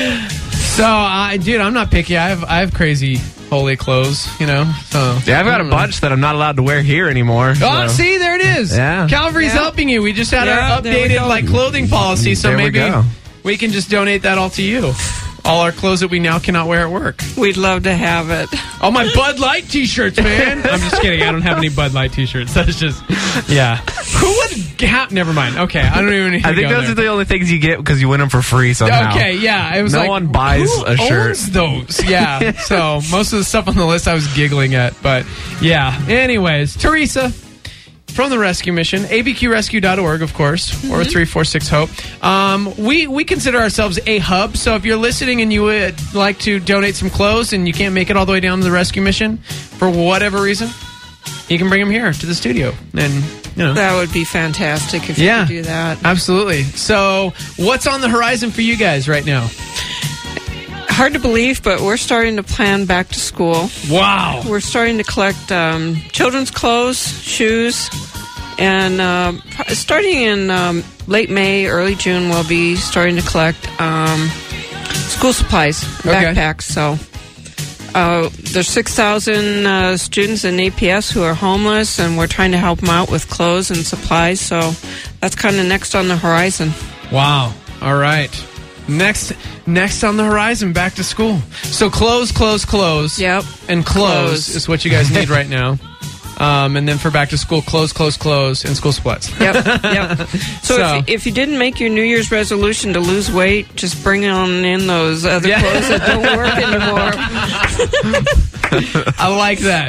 So, dude, I'm not picky. I have crazy holy clothes, you know. So yeah, I've got a bunch that I'm not allowed to wear here anymore. Oh, see, there it is. Yeah. Calvary's helping you. We just had our updated clothing policy, so maybe we can just donate that all to you. All our clothes that we now cannot wear at work. We'd love to have it. All my Bud Light t-shirts, man. I'm just kidding. I don't have any Bud Light t-shirts. That's just, yeah. Who would have... Never mind. Okay, I don't even need to I think those are the only things you get because you win them for free somehow. Okay, yeah. It was no one buys a shirt. Owns those? Yeah. So most of the stuff on the list I was giggling at. But, yeah. Anyways, Teresa... from the Rescue Mission, abqrescue.org, of course, or 346-HOPE. We consider ourselves a hub, so if you're listening and you would like to donate some clothes and you can't make it all the way down to the Rescue Mission for whatever reason, you can bring them here to the studio. And, you know. That would be fantastic if you could do that. Absolutely. So, what's on the horizon for you guys right now? Hard to believe, but we're starting to plan back to school. Wow. We're starting to collect children's clothes, shoes, and starting in late May, early June, we'll be starting to collect school supplies, backpacks. So there's 6,000 students in APS who are homeless, and we're trying to help them out with clothes and supplies. So that's kind of next on the horizon. Wow. All right. Next on the horizon, back to school. So clothes. Yep. And clothes is what you guys need right now. And then for back to school, clothes, and school supplies. Yep. So if you didn't make your New Year's resolution to lose weight, just bring on in those other clothes that don't work anymore. I like that.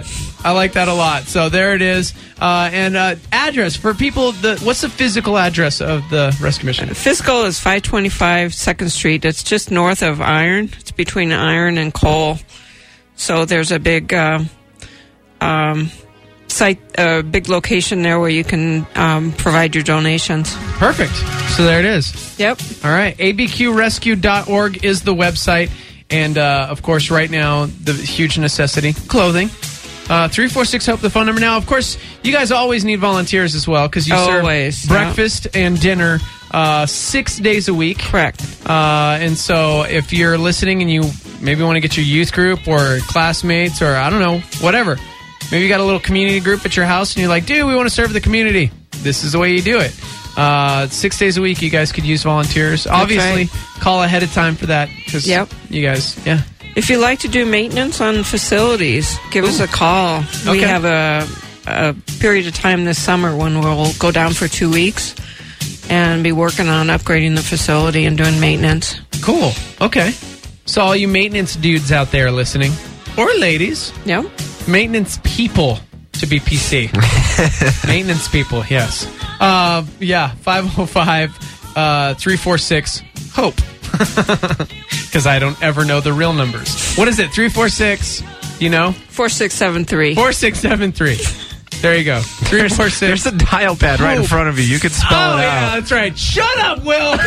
I like that a lot. So there it is. And address for people. What's the physical address of the Rescue Mission? Physical is 525 2nd Street. It's just north of Iron. It's between Iron and Cole. So there's a big site, a big location there where you can provide your donations. Perfect. So there it is. Yep. All right. abqrescue.org is the website. And, of course, right now, the huge necessity, clothing. 346-HOPE, the phone number. Now, of course, you guys always need volunteers as well because you serve breakfast and dinner 6 days a week. Correct. And so if you're listening and you maybe want to get your youth group or classmates or, I don't know, whatever. Maybe you got a little community group at your house and you're like, dude, we want to serve the community. This is the way you do it. 6 days a week, you guys could use volunteers. That's Obviously, call ahead of time for that because you guys, If you like to do maintenance on facilities, give us a call. We have a period of time this summer when we'll go down for 2 weeks and be working on upgrading the facility and doing maintenance. Cool. Okay. So all you maintenance dudes out there listening, or ladies. Yep. Maintenance people, to be PC. Maintenance people, yes. 505-346-HOPE. Because I don't ever know the real numbers. What is it? 346, you know? 4673. 4673. There you go. 346. There's a dial pad right in front of you. You can spell it out. Yeah, that's right. Shut up, Will.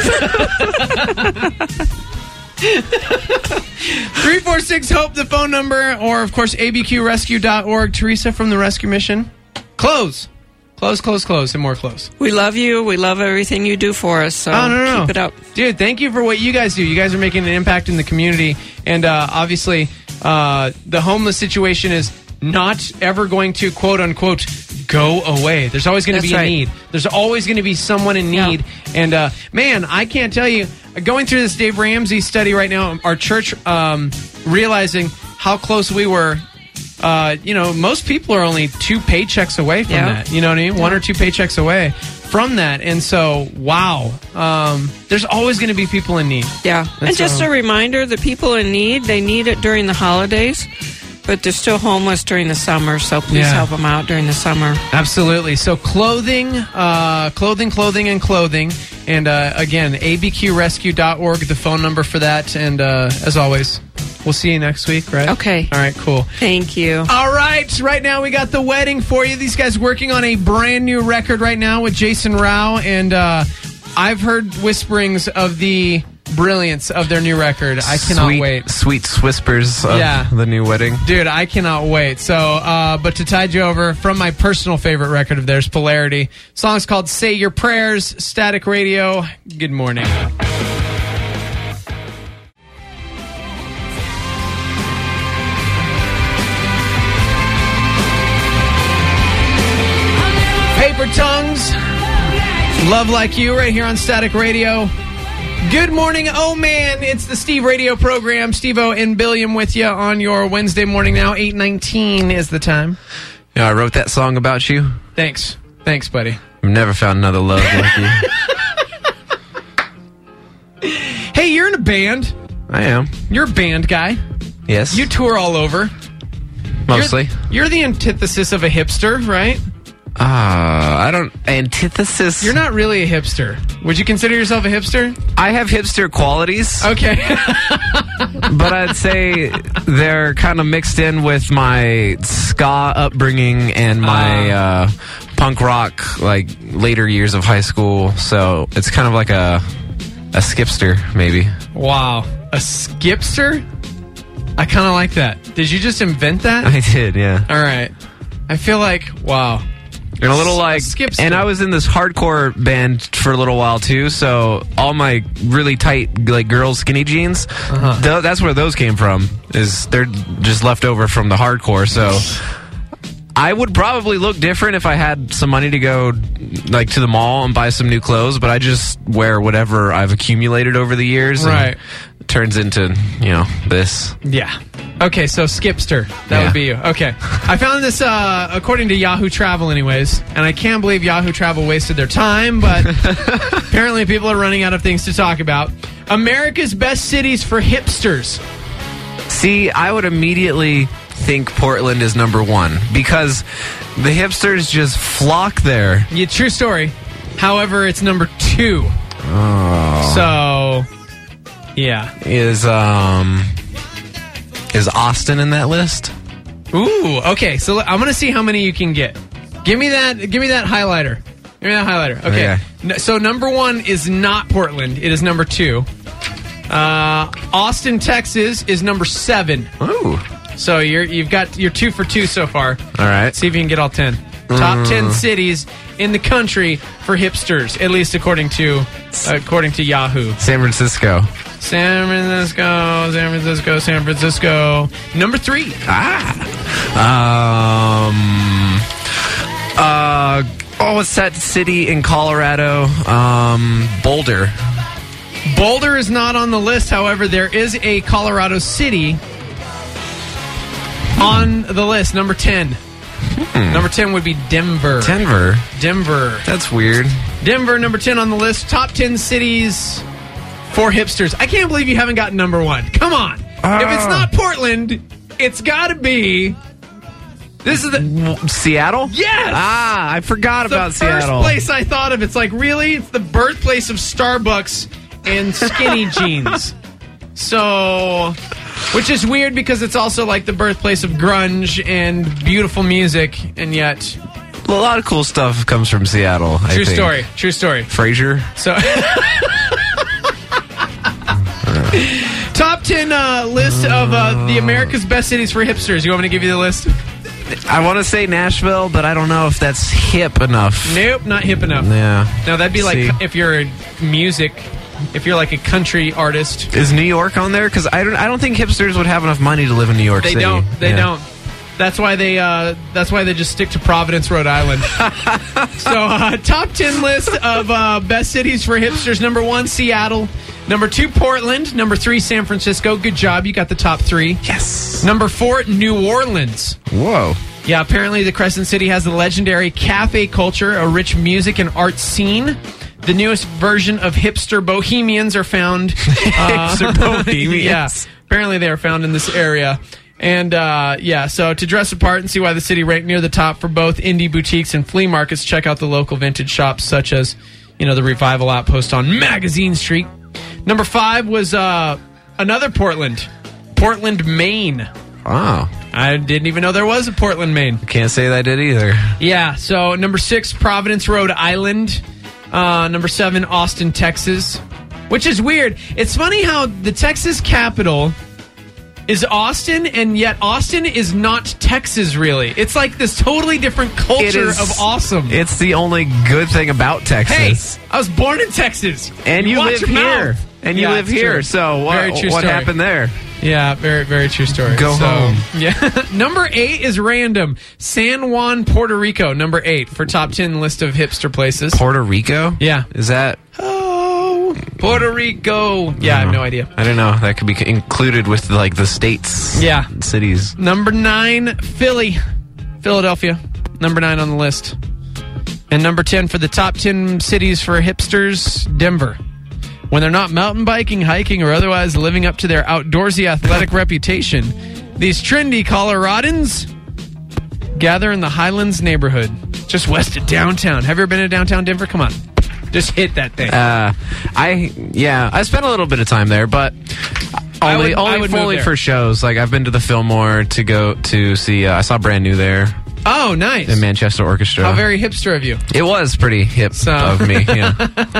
346-HOPE, the phone number, or, of course, abqrescue.org. Teresa from the Rescue Mission. Close, and more close. We love you. We love everything you do for us, so keep it up. Dude, thank you for what you guys do. You guys are making an impact in the community, and obviously the homeless situation is not ever going to, quote-unquote, go away. There's always going to be a need. There's always going to be someone in need. And, man, I can't tell you, going through this Dave Ramsey study right now, our church realizing how close we were. Most people are only 2 paychecks away from that. You know what I mean? 1 or 2 paychecks away from that. And so, wow. There's always going to be people in need. Yeah. And just a reminder, the people in need, they need it during the holidays, but they're still homeless during the summer, so please help them out during the summer. Absolutely. So clothing. And again, abqrescue.org, the phone number for that. And as always, we'll see you next week, right? Okay. All right, cool. Thank you. All right. Right now, we got the wedding for you. These guys working on a brand new record right now with Jason Rao. And I've heard whisperings of the brilliance of their new record. I cannot wait. Sweet whispers of the new wedding. Dude, I cannot wait. So, but to tide you over, from my personal favorite record of theirs, Polarity. Song's called Say Your Prayers, Static Radio. Good morning. Paper Tongues, Love Like You, right here on Static Radio. Good morning, oh man, it's the Steve Radio program. Steve-O and Billiam with you on your Wednesday morning now. 8:19 is the time. Yeah, I wrote that song about you. Thanks, buddy. I've never found another love like you. Hey, you're in a band. I am. You're a band guy. Yes. You tour all over. Mostly. You're the antithesis of a hipster, right? I don't... Antithesis? You're not really a hipster. Would you consider yourself a hipster? I have hipster qualities. Okay. But I'd say they're kind of mixed in with my ska upbringing and my punk rock, like, later years of high school. So it's kind of like a skipster, maybe. Wow. A skipster? I kind of like that. Did you just invent that? I did, yeah. All right. I feel like, wow. And a little like, and I was in this hardcore band for a little while too, so all my really tight, like, girls' skinny jeans, that's where those came from, is they're just left over from the hardcore, so I would probably look different if I had some money to go, like, to the mall and buy some new clothes, but I just wear whatever I've accumulated over the years. Right. It turns into, this. Yeah. Okay, so skipster. That would be you. Okay. I found this, according to Yahoo Travel anyways, and I can't believe Yahoo Travel wasted their time, but apparently people are running out of things to talk about. America's best cities for hipsters. See, I would immediately think Portland is number 1 because the hipsters just flock there. Yeah, true story. However, it's number 2. Oh. So, yeah. Is Austin in that list? Ooh, okay. So I'm going to see how many you can get. Give me that highlighter. Give me that highlighter. Okay. So number 1 is not Portland. It is number 2. Austin, Texas is number 7. Ooh. So you're 2 for 2 so far. All right. See if you can get all 10. Top 10 cities in the country for hipsters, at least according to Yahoo. San Francisco. Number 3. What's that city in Colorado? Boulder. Boulder is not on the list. However, there is a Colorado city on the list. Number 10. Number 10 would be Denver. Denver. That's weird. Denver, number 10 on the list. Top 10 cities for hipsters. I can't believe you haven't gotten number 1. Come on. If it's not Portland, it's got to be... This is the... Seattle? Yes! I forgot about Seattle. The first place I thought of. It's like, really? It's the birthplace of Starbucks and skinny jeans. So... Which is weird because it's also like the birthplace of grunge and beautiful music, and yet... Well, a lot of cool stuff comes from Seattle, I think. True story. Frasier? So... Top 10 list of the America's best cities for hipsters. You want me to give you the list? I want to say Nashville, but I don't know if that's hip enough. Nope, not hip enough. Yeah. No, that'd be like if you're if you're like a country artist. Is New York on there? Because I don't think hipsters would have enough money to live in New York City. They don't. That's why they just stick to Providence, Rhode Island. So, top 10 list of best cities for hipsters. Number 1, Seattle. Number 2, Portland. Number 3, San Francisco. Good job. You got the top 3. Yes. Number 4, New Orleans. Whoa. Yeah, apparently the Crescent City has the legendary cafe culture, a rich music and art scene. The newest version of hipster bohemians are found. Hipster bohemians. Yeah, apparently they are found in this area. And, so to dress apart and see why the city ranked near the top for both indie boutiques and flea markets, check out the local vintage shops such as, the Revival Outpost on Magazine Street. Number 5 was another Portland, Maine. Wow. I didn't even know there was a Portland, Maine. Can't say that I did either. Yeah, so number 6, Providence, Rhode Island. Number 7, Austin, Texas. Which is weird. It's funny how the Texas capital is Austin, and yet Austin is not Texas, really. It's like this totally different culture of awesome. It's the only good thing about Texas. Hey, I was born in Texas. And you live here. And you live here. True. So what happened there? Yeah, very, very true story. Go home. Yeah. Number 8 is random. San Juan, Puerto Rico. Number 8 for top 10 list of hipster places. Puerto Rico? Yeah. Is that... Puerto Rico. Yeah, I have no idea. I don't know. That could be included with the states. Yeah. Cities. Number 9, Philadelphia. Number 9 on the list. And number 10 for the top 10 cities for hipsters, Denver. When they're not mountain biking, hiking, or otherwise living up to their outdoorsy athletic reputation, these trendy Coloradans gather in the Highlands neighborhood, just west of downtown. Have you ever been to downtown Denver? Come on. Just hit that thing. I spent a little bit of time there, but only fully for shows. Like I've been to the Fillmore to go to see. I saw Brand New there. Oh, nice. The Manchester Orchestra. How very hipster of you. It was pretty hip of me. Yeah.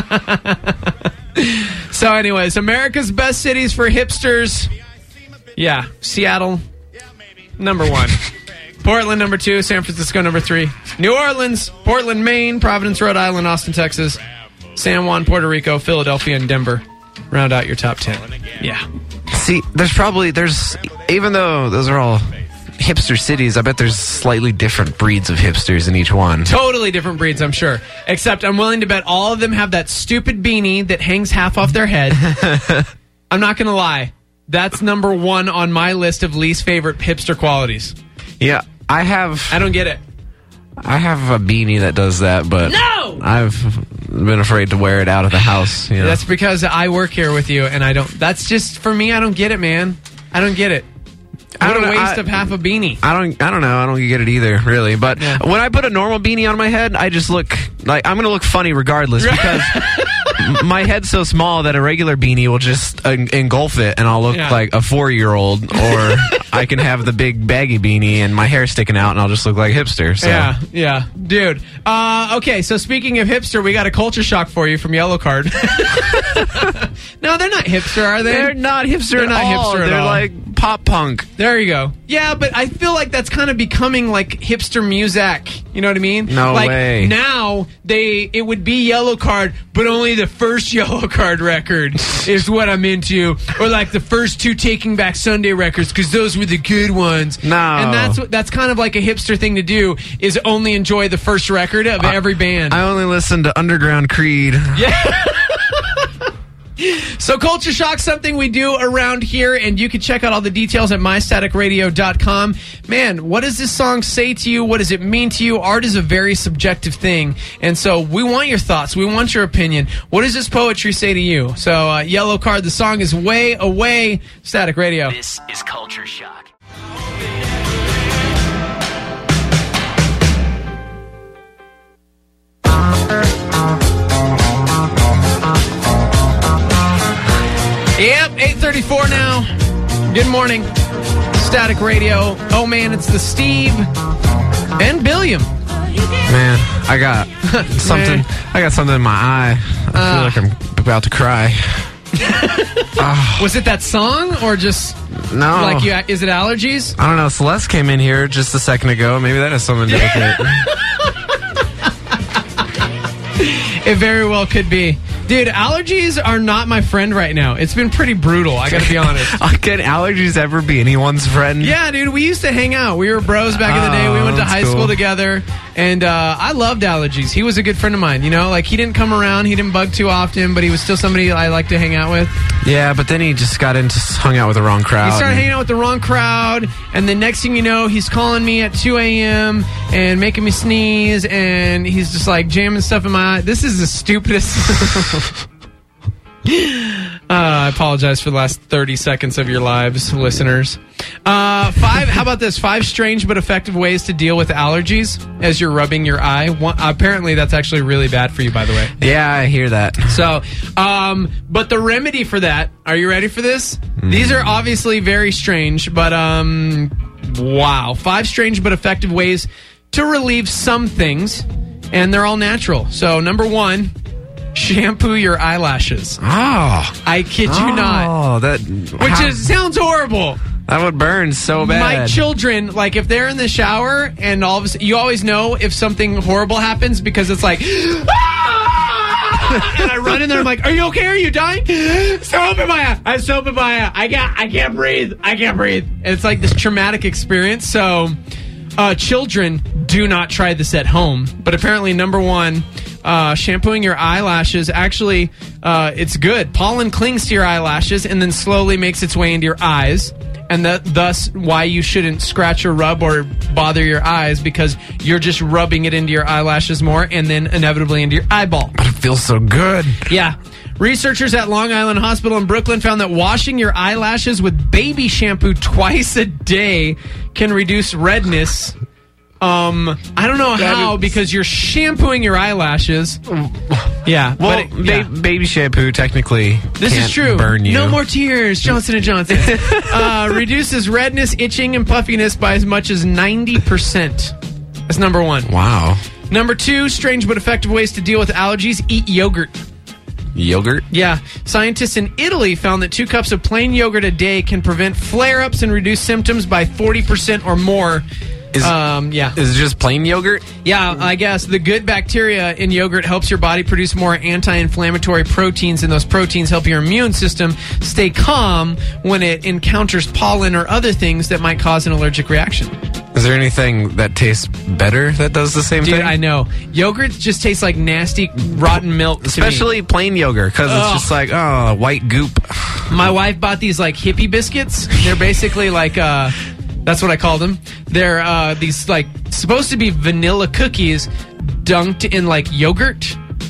So, anyways, America's best cities for hipsters. Yeah, Seattle, number 1. Portland, number 2. San Francisco, number 3. New Orleans, Portland, Maine, Providence, Rhode Island, Austin, Texas, San Juan, Puerto Rico, Philadelphia, and Denver. Round out your top 10. Yeah. See, even though those are all hipster cities, I bet there's slightly different breeds of hipsters in each one. Totally different breeds, I'm sure. Except I'm willing to bet all of them have that stupid beanie that hangs half off their head. I'm not going to lie. That's number 1 on my list of least favorite hipster qualities. Yeah, I don't get it. I have a beanie that does that, but no! I've been afraid to wear it out of the house. That's because I work here with you, and I don't... That's just, for me, I don't get it, man. I don't get it. What a waste of half a beanie. I don't know. I don't get it either, really. But when I put a normal beanie on my head, I just look like I'm going to look funny regardless because my head's so small that a regular beanie will just engulf it, and I'll look like a 4-year-old, or I can have the big baggy beanie and my hair sticking out, and I'll just look like a hipster. So. Yeah, dude. Okay, so speaking of hipster, we got a culture shock for you from Yellow Card. No, they're not hipster, are they? They're not hipster at all. They're like pop punk. There you go. Yeah, but I feel like that's kind of becoming like hipster music. You know what I mean? No way. Now it would be Yellow Card, but only the first Yellow Card record is what I'm into, or like the first 2 Taking Back Sunday records because those were the good ones. No, and that's kind of like a hipster thing to do, is only enjoy the first record of every band. I only listen to Underground Creed. Yeah. So Culture Shock's something we do around here, and you can check out all the details at mystaticradio.com. Man, what does this song say to you? What does it mean to you? Art is a very subjective thing, and so we want your thoughts. We want your opinion. What does this poetry say to you? So Yellow Card, the song is Way Away. Static Radio. This is Culture Shock. Yep, 8:34 now. Good morning. Static Radio. Oh, man, it's the Steve and Billiam. Man, I got something. I got something in my eye. I feel like I'm about to cry. Was it that song or just... No. Like, is it allergies? I don't know. Celeste came in here just a second ago. Maybe that has something to do with it. It very well could be. Dude, allergies are not my friend right now. It's been pretty brutal, I gotta be honest. Can allergies ever be anyone's friend? Yeah, dude, we used to hang out. We were bros back in the day. We went to high school together, and I loved allergies. He was a good friend of mine, you know? Like, he didn't come around, he didn't bug too often, but he was still somebody I liked to hang out with. Yeah, but then he just hung out with the wrong crowd. He started hanging out with the wrong crowd, and the next thing you know, he's calling me at 2 a.m. and making me sneeze, and he's just, like, jamming stuff in my eye. This is the stupidest... I apologize for the last 30 seconds of your lives, listeners. How about this? 5 strange but effective ways to deal with allergies as you're rubbing your eye. Apparently, that's actually really bad for you, by the way. Yeah, I hear that. So, but the remedy for that, are you ready for this? These are obviously very strange, but, wow. 5 strange but effective ways to relieve some things, and they're all natural. So, number 1... shampoo your eyelashes. Oh. I kid you not. Sounds horrible. That would burn so bad. My children, like, if they're in the shower and all of a sudden, you always know if something horrible happens because it's like, ah! And I run in there, I'm like, are you okay? Are you dying? Soap in my eye. I have soap in my eye. I can't breathe. I can't breathe. And it's like this traumatic experience. So, children, do not try this at home. But apparently, number 1, shampooing your eyelashes, actually, it's good. Pollen clings to your eyelashes and then slowly makes its way into your eyes. And thus why you shouldn't scratch or rub or bother your eyes, because you're just rubbing it into your eyelashes more and then inevitably into your eyeball. But it feels so good. Yeah. Researchers at Long Island Hospital in Brooklyn found that washing your eyelashes with baby shampoo twice a day can reduce redness. I don't know how, because you're shampooing your eyelashes. Yeah. Well, baby shampoo technically this can't is true. Burn you. No more tears. Johnson & Johnson. Reduces redness, itching, and puffiness by as much as 90%. That's number 1. Wow. Number 2, strange but effective ways to deal with allergies. Eat yogurt. Yogurt? Yeah. Scientists in Italy found that 2 cups of plain yogurt a day can prevent flare-ups and reduce symptoms by 40% or more. Is it just plain yogurt? Yeah, I guess. The good bacteria in yogurt helps your body produce more anti-inflammatory proteins, and those proteins help your immune system stay calm when it encounters pollen or other things that might cause an allergic reaction. Is there anything that tastes better that does the same thing? Dude, I know. Yogurt just tastes like nasty, rotten milk to Especially me. Plain yogurt, because it's just like, white goop. My wife bought these, like, hippie biscuits. They're basically like... that's what I call them. They're these, like, supposed to be vanilla cookies dunked in, like, yogurt.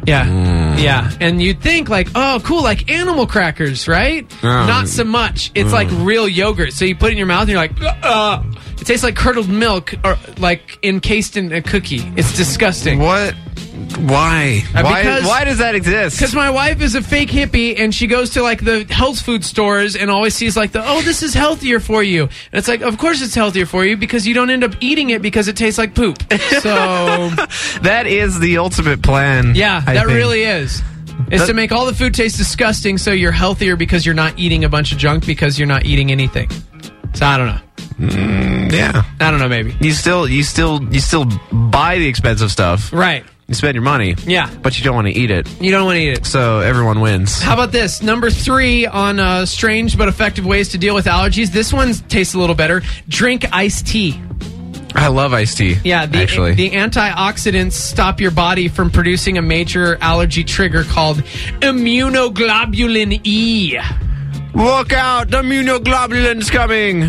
Yeah. And you'd think like, oh, cool, like animal crackers, right? Not so much. It's like real yogurt. So you put it in your mouth and you're like, it tastes like curdled milk or like encased in a cookie. It's disgusting. What? Why? Why does that exist? Because my wife is a fake hippie and she goes to like the health food stores and always sees like this is healthier for you. And it's like, of course it's healthier for you because you don't end up eating it because it tastes like poop. So that is the ultimate plan. Yeah, that really is. Is to make all the food taste disgusting so you're healthier because you're not eating a bunch of junk because you're not eating anything. So I don't know. Yeah. I don't know, maybe. You still buy the expensive stuff. Right. You spend your money. Yeah. But you don't want to eat it. You don't want to eat it. So everyone wins. How about this? Number 3 on strange but effective ways to deal with allergies. This one tastes a little better. Drink iced tea. I love iced tea. Yeah, the antioxidants stop your body from producing a major allergy trigger called immunoglobulin E. Look out, the immunoglobulin's coming.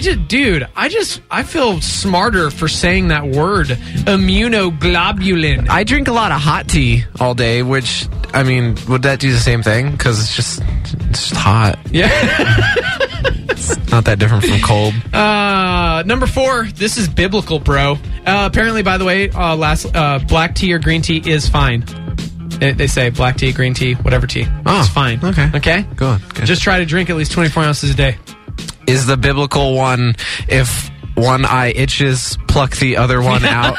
I feel smarter for saying that word, immunoglobulin. I drink a lot of hot tea all day, which, I mean, would that do the same thing? Because it's just hot. Yeah. It's not that different from cold. Number 4, this is biblical, bro. Apparently, by the way, black tea or green tea is fine. They say black tea, green tea, whatever tea. Oh, it's fine. Okay? Good. Just try to drink at least 24 ounces a day. Is the biblical one, if one eye itches, pluck the other one out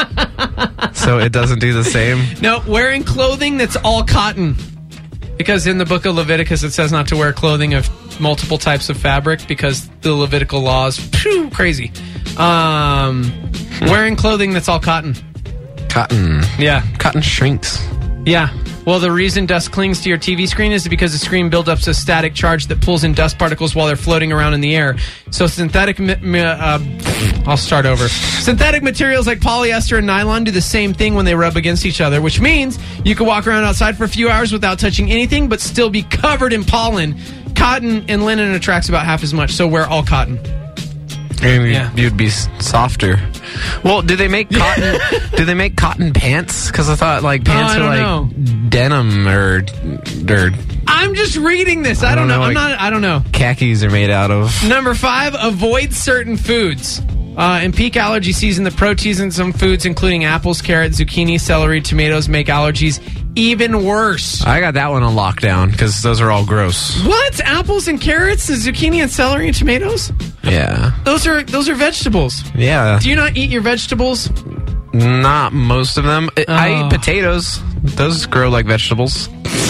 so it doesn't do the same? No, wearing clothing that's all cotton. Because in the book of Leviticus, it says not to wear clothing of multiple types of fabric because the Levitical laws, crazy. Wearing clothing that's all cotton. Cotton. Yeah. Cotton shrinks. Yeah. Well, the reason dust clings to your TV screen is because the screen builds up a static charge that pulls in dust particles while they're floating around in the air. So I'll start over. Synthetic materials like polyester and nylon do the same thing when they rub against each other, which means you can walk around outside for a few hours without touching anything but still be covered in pollen. Cotton and linen attracts about half as much, so wear all cotton. And you'd be softer. Well, do they make cotton? Do they make cotton pants? Because I thought like pants are like denim or. I'm just reading this. I don't know. I don't know. Khakis are made out of. Number 5, avoid certain foods. In peak allergy season, the proteins in some foods, including apples, carrots, zucchini, celery, tomatoes, make allergies even worse. I got that one on lockdown because those are all gross. What? Apples and carrots, the zucchini and celery and tomatoes? Yeah. Those are vegetables. Yeah. Do you not eat your vegetables? Not most of them. I eat potatoes. Those grow like vegetables.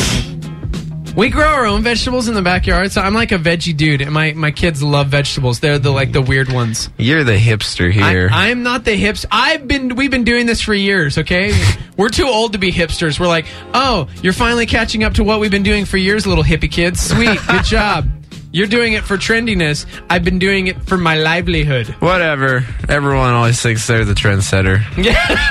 We grow our own vegetables in the backyard, so I'm like a veggie dude, and my kids love vegetables. They're the weird ones. You're the hipster here. I'm not the hips. We've been doing this for years, okay? We're too old to be hipsters. We're like, oh, you're finally catching up to what we've been doing for years, little hippie kids. Sweet, good job. You're doing it for trendiness. I've been doing it for my livelihood. Whatever. Everyone always thinks they're the trendsetter. Yeah.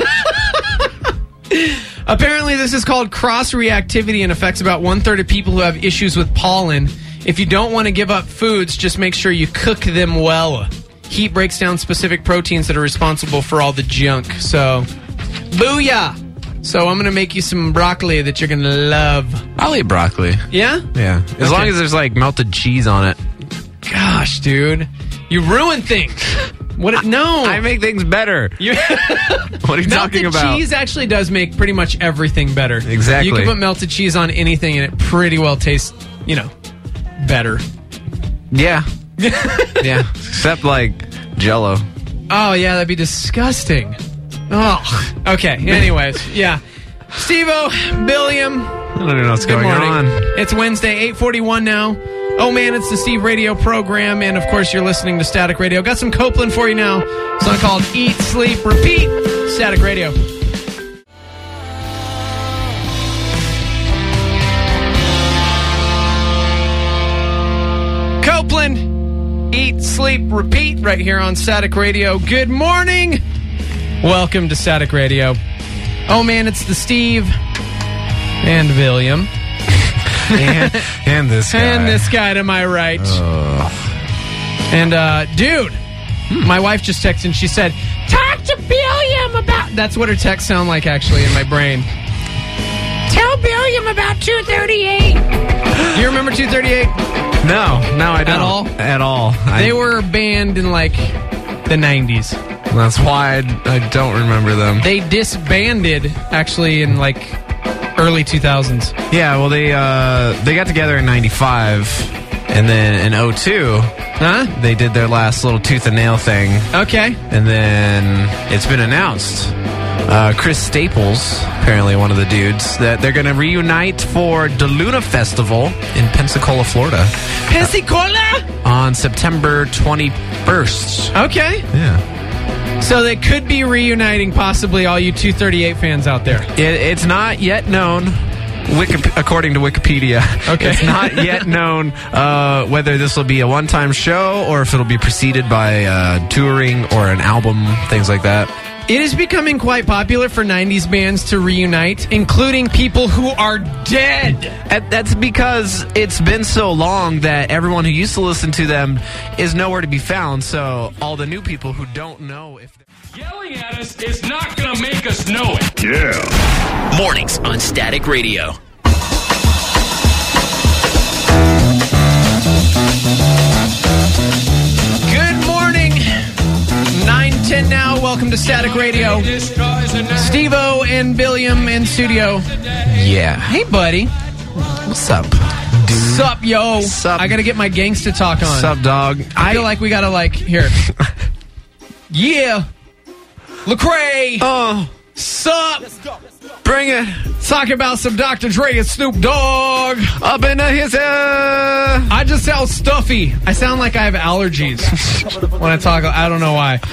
Apparently, this is called cross-reactivity and affects about 1/3 of people who have issues with pollen. If you don't want to give up foods, just make sure you cook them well. Heat breaks down specific proteins that are responsible for all the junk. So, booyah! So I'm going to make you some broccoli that you're going to love. I'll eat broccoli. Yeah? Yeah. As long as there's like melted cheese on it. Gosh, dude. You ruin things. What? No. I make things better. What are you talking about? Melted cheese actually does make pretty much everything better. Exactly. You can put melted cheese on anything and it pretty well tastes, better. Yeah. Yeah. Except like Jell-O. Oh, yeah, that'd be disgusting. Oh. Okay, anyways, yeah. Steve-O, Billiam. I don't even know what's going on. It's Wednesday, 8:41 now. Oh, man, it's the Steve Radio program. And, of course, you're listening to Static Radio. Got some Copeland for you now. A song called Eat, Sleep, Repeat. Static Radio. Copeland, Eat, Sleep, Repeat right here on Static Radio. Good morning. Welcome to Static Radio. Oh, man, it's the Steve and William. And this guy. And this guy to my right. And, dude, my wife just texted and she said, talk to Billiam about... That's what her texts sound like, actually, in my brain. Tell William about 238. You remember 238? No, I don't. At all. They were banned in like the 90s. That's why I don't remember them. They disbanded actually in like early 2000s. Yeah, well they got together in 95 and then in 02 they did their last little tooth and nail thing. Okay. And then it's been announced. Chris Staples, apparently one of the dudes, that they're going to reunite for the Luna Festival in Pensacola, Florida. Pensacola? On September 21st. Okay. Yeah. So they could be reuniting possibly all you 238 fans out there. It's not yet known, according to Wikipedia. Okay. It's not yet known whether this will be a one-time show or if it'll be preceded by touring or an album, things like that. It is becoming quite popular for 90s bands to reunite, including people who are dead. That's because it's been so long that everyone who used to listen to them is nowhere to be found, so all the new people who don't know if... Yelling at us is not going to make us know it. Yeah. Mornings on Static Radio. Good morning. 9:10 now. Welcome to Static Radio. Steve-O and Billiam in studio. Yeah. Hey, buddy. What's up, dude? Sup, yo. Sup. I got to get my gangsta talk on. Sup, dog? I feel like we got to, like, here. Yeah. Lecrae. Oh. Sup. Bring it. Talking about some Dr. Dre and Snoop Dogg. Up in his I just sound stuffy. I sound like I have allergies when I talk. I don't know why.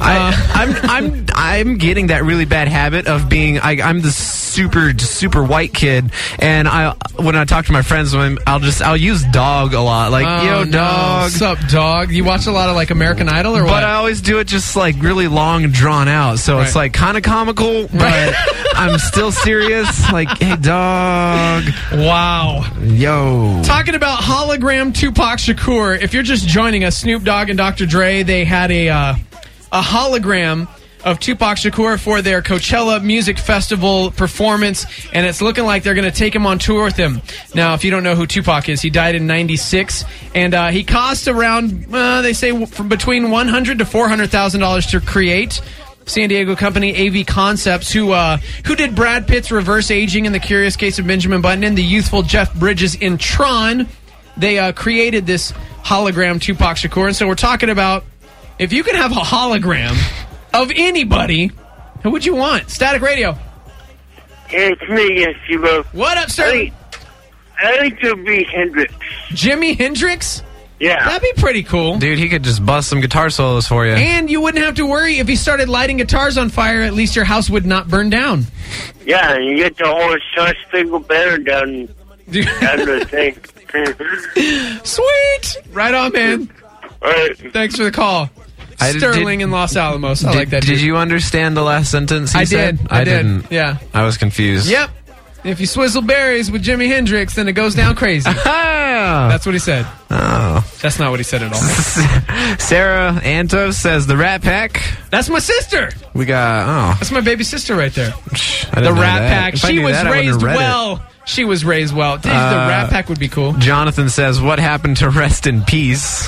I'm getting that really bad habit of being. I'm the super white kid, and when I talk to my friends, I'll use dog a lot. Like, yo, dog. What's up, dog? You watch a lot of like American Idol or what? But I always do it just like really long and drawn out, so it's like kind of comical, but I'm still serious. Like, hey, dog. Wow. Yo. Talking about hologram Tupac Shakur. If you're just joining us, Snoop Dogg and Dr. Dre, they had a hologram of Tupac Shakur for their Coachella Music Festival performance, and it's looking like they're going to take him on tour with him. Now, if you don't know who Tupac is, he died in 96, and he cost around, they say, from between $100,000 to $400,000 to create. San Diego company AV Concepts, who did Brad Pitt's reverse aging in The Curious Case of Benjamin Button and the youthful Jeff Bridges in Tron, they created this hologram Tupac Shakur. And so we're talking about, if you could have a hologram of anybody, who would you want? Static Radio. It's me, yes, you will. What up, sir? I like to be Hendrix. Jimi Hendrix? Yeah. That'd be pretty cool. Dude, he could just bust some guitar solos for you. And you wouldn't have to worry if he started lighting guitars on fire, at least your house would not burn down. Yeah, you get the whole Star Spangled Banner down the thing. Sweet! Right on, man. All right. Thanks for the call. Sterling in Los Alamos. I like that. Did you understand the last sentence he said? I did. Didn't. Yeah. I was confused. Yep. If you swizzle berries with Jimi Hendrix, then it goes down crazy. That's what he said. Oh. That's not what he said at all. Sarah Antos says the Rat Pack. That's my sister. We got, That's my baby sister right there. The Rat Pack. She was raised well. She was raised well. The Rat Pack would be cool. Jonathan says, what happened to Rest in Peace?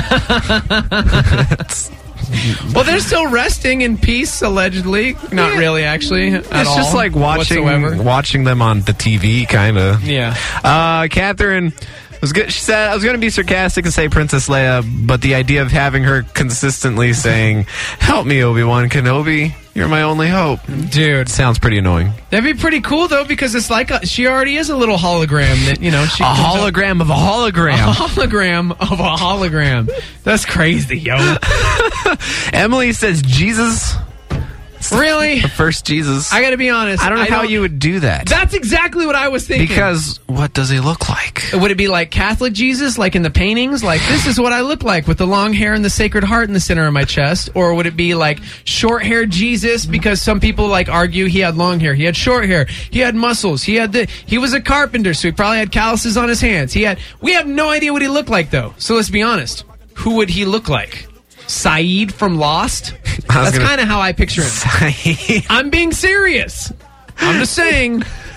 Well, they're still resting in peace, allegedly. Not really, actually. It's just like watching them on the TV, kind of. Yeah. Catherine was good. She said, I was going to be sarcastic and say Princess Leia, but the idea of having her consistently saying, help me, Obi-Wan Kenobi, you're my only hope. Dude. Sounds pretty annoying. That'd be pretty cool, though, because it's like she already is a little hologram that, she a hologram of a hologram. A hologram of a hologram. That's crazy, yo. Emily says Jesus. Really? The first Jesus. I gotta be honest. I don't know how you would do that. That's exactly what I was thinking. Because what does he look like? Would it be like Catholic Jesus, like in the paintings? Like, this is what I look like with the long hair and the Sacred Heart in the center of my chest? Or would it be like short-haired Jesus? Because some people like argue he had long hair. He had short hair. He had muscles. He was a carpenter, so he probably had calluses on his hands. We have no idea what he looked like, though. So let's be honest. Who would he look like? Saeed from Lost? That's kind of how I picture him. Saeed. I'm being serious. I'm just saying,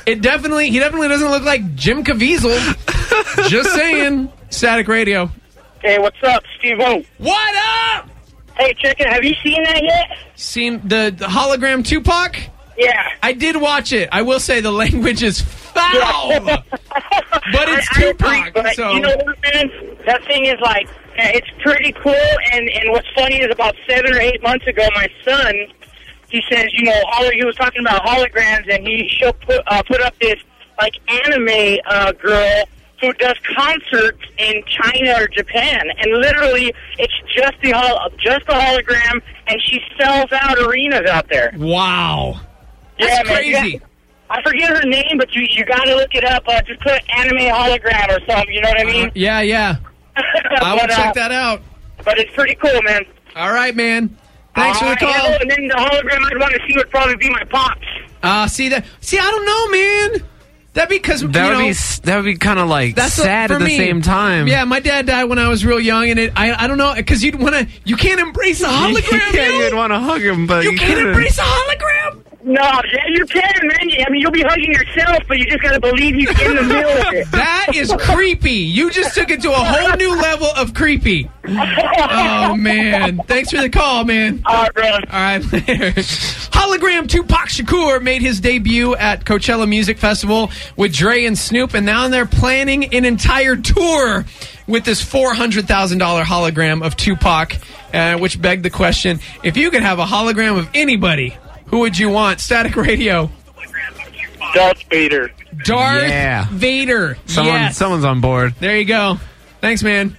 He definitely doesn't look like Jim Caviezel. Just saying. Static Radio. Hey, what's up, Steve-O? What up? Hey, check it. Have you seen that yet? Seen the hologram Tupac? Yeah. I did watch it. I will say the language is foul. But it's Tupac. But so. You know what, man? That thing is like, it's pretty cool. And what's funny is about 7 or 8 months ago, my son, he says, he was talking about holograms, and he put up this, like, anime girl who does concerts in China or Japan, and literally it's just the hologram, and she sells out arenas out there. Wow, that's crazy. I forget her name, but you got to look it up. Just put anime hologram or something. You know what I mean? Yeah. I will check that out. But it's pretty cool, man. All right, man. Thanks for the call. And then the hologram I'd want to see would probably be my pops. See, I don't know, man. That'd be because that would be kind of like sad at the same time. Yeah, my dad died when I was real young, and I don't know, because you can't embrace a hologram. Yeah, you'd want to hug him, but you can't embrace a hologram. No, yeah, you can, man. I mean, you'll be hugging yourself, but you just got to believe he's in the middle of it. That is creepy. You just took it to a whole new level of creepy. Oh, man. Thanks for the call, man. All right, brother. All right, later. Hologram Tupac Shakur made his debut at Coachella Music Festival with Dre and Snoop, and now they're planning an entire tour with this $400,000 hologram of Tupac, which begged the question, if you could have a hologram of anybody, who would you want? Static Radio. Darth Vader. Darth Vader. Someone's on board. There you go. Thanks, man.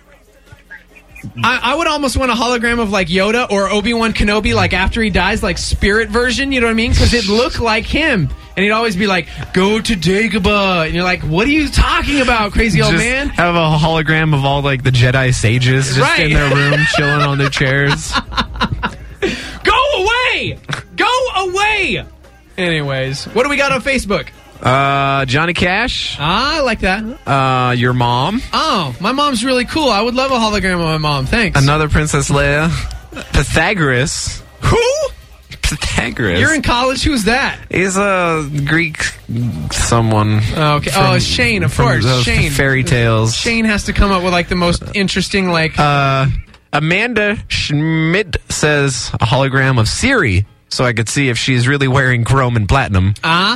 I would almost want a hologram of like Yoda or Obi-Wan Kenobi, like after he dies, like spirit version, you know what I mean? Because it looked like him. And he'd always be like, go to Dagobah. And you're like, what are you talking about, crazy old man? Have a hologram of all like the Jedi sages just in their room, chilling on their chairs. Go away! Go away! Anyways, what do we got on Facebook? Johnny Cash. I like that. Your mom. Oh, my mom's really cool. I would love a hologram of my mom. Thanks. Another Princess Leia. Pythagoras. Who? Pythagoras. You're in college? Who's that? He's a Greek someone. Oh, okay. It's Shane, of course. Shane. Fairy tales. Shane has to come up with like the most interesting, like... Amanda Schmidt says a hologram of Siri, so I could see if she's really wearing chrome and platinum.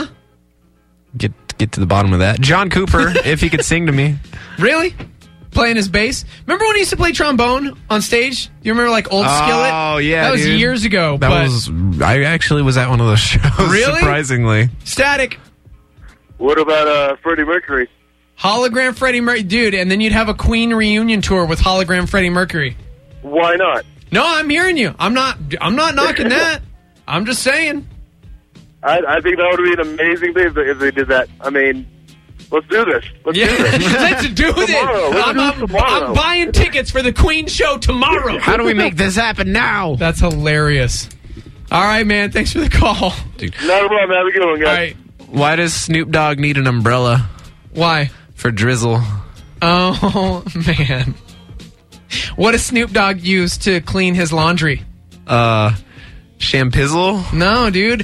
Get to the bottom of that. John Cooper, if he could sing to me. Really? Playing his bass? Remember when he used to play trombone on stage? You remember like Old Skillet? Oh, yeah, that was years ago. I actually was at one of those shows. Really? Surprisingly. Static. What about Freddie Mercury? Hologram Freddie Mercury. Dude, and then you'd have a Queen reunion tour with hologram Freddie Mercury. Why not? No, I'm hearing you. I'm not knocking that. I'm just saying. I think that would be an amazing thing if they did that. I mean, let's do this. Let's do this. Let's do this. I'm buying tickets for the Queen show tomorrow. How do we make this happen now? That's hilarious. All right, man. Thanks for the call. Dude. Not a problem. Have a good one, guys. All right. Why does Snoop Dogg need an umbrella? Why? For drizzle. Oh, man. What does Snoop Dogg use to clean his laundry? Shampizzle? No, dude.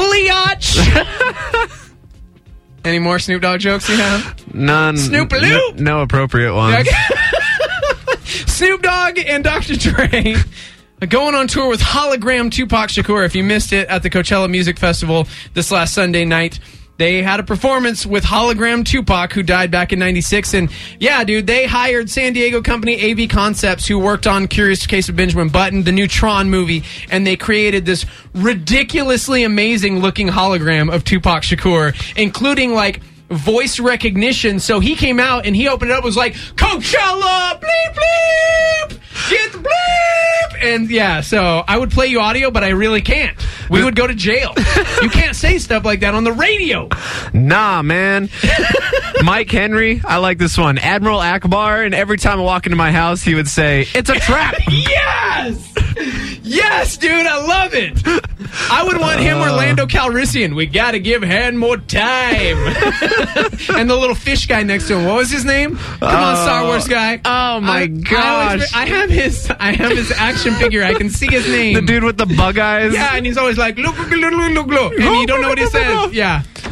Bleach! Any more Snoop Dogg jokes you have? None. Snoop-a-loop! No appropriate ones. Snoop Dogg and Dr. Dre going on tour with hologram Tupac Shakur. If you missed it at the Coachella Music Festival this last Sunday night, they had a performance with hologram Tupac, who died back in 96. And yeah, dude, they hired San Diego company AV Concepts, who worked on Curious Case of Benjamin Button, the new Tron movie, and they created this ridiculously amazing looking hologram of Tupac Shakur, including like voice recognition. So he came out and he opened it up, was like, Coachella, bleep, bleep, get the bleep. And yeah, so I would play you audio, but I really can't. We would go to jail. You can't say stuff like that on the radio. Nah, man. Mike Henry, I like this one. Admiral Akbar, and every time I walk into my house, he would say, it's a trap. Yes! Yes, dude, I love it. I would want him or Lando Calrissian. We gotta give Han more time. And the little fish guy next to him. What was his name? Come on, Star Wars guy. Oh my gosh. I have his action figure. I can see his name. The dude with the bug eyes? Yeah, and he's always like, look, and you don't know what he says. Yeah.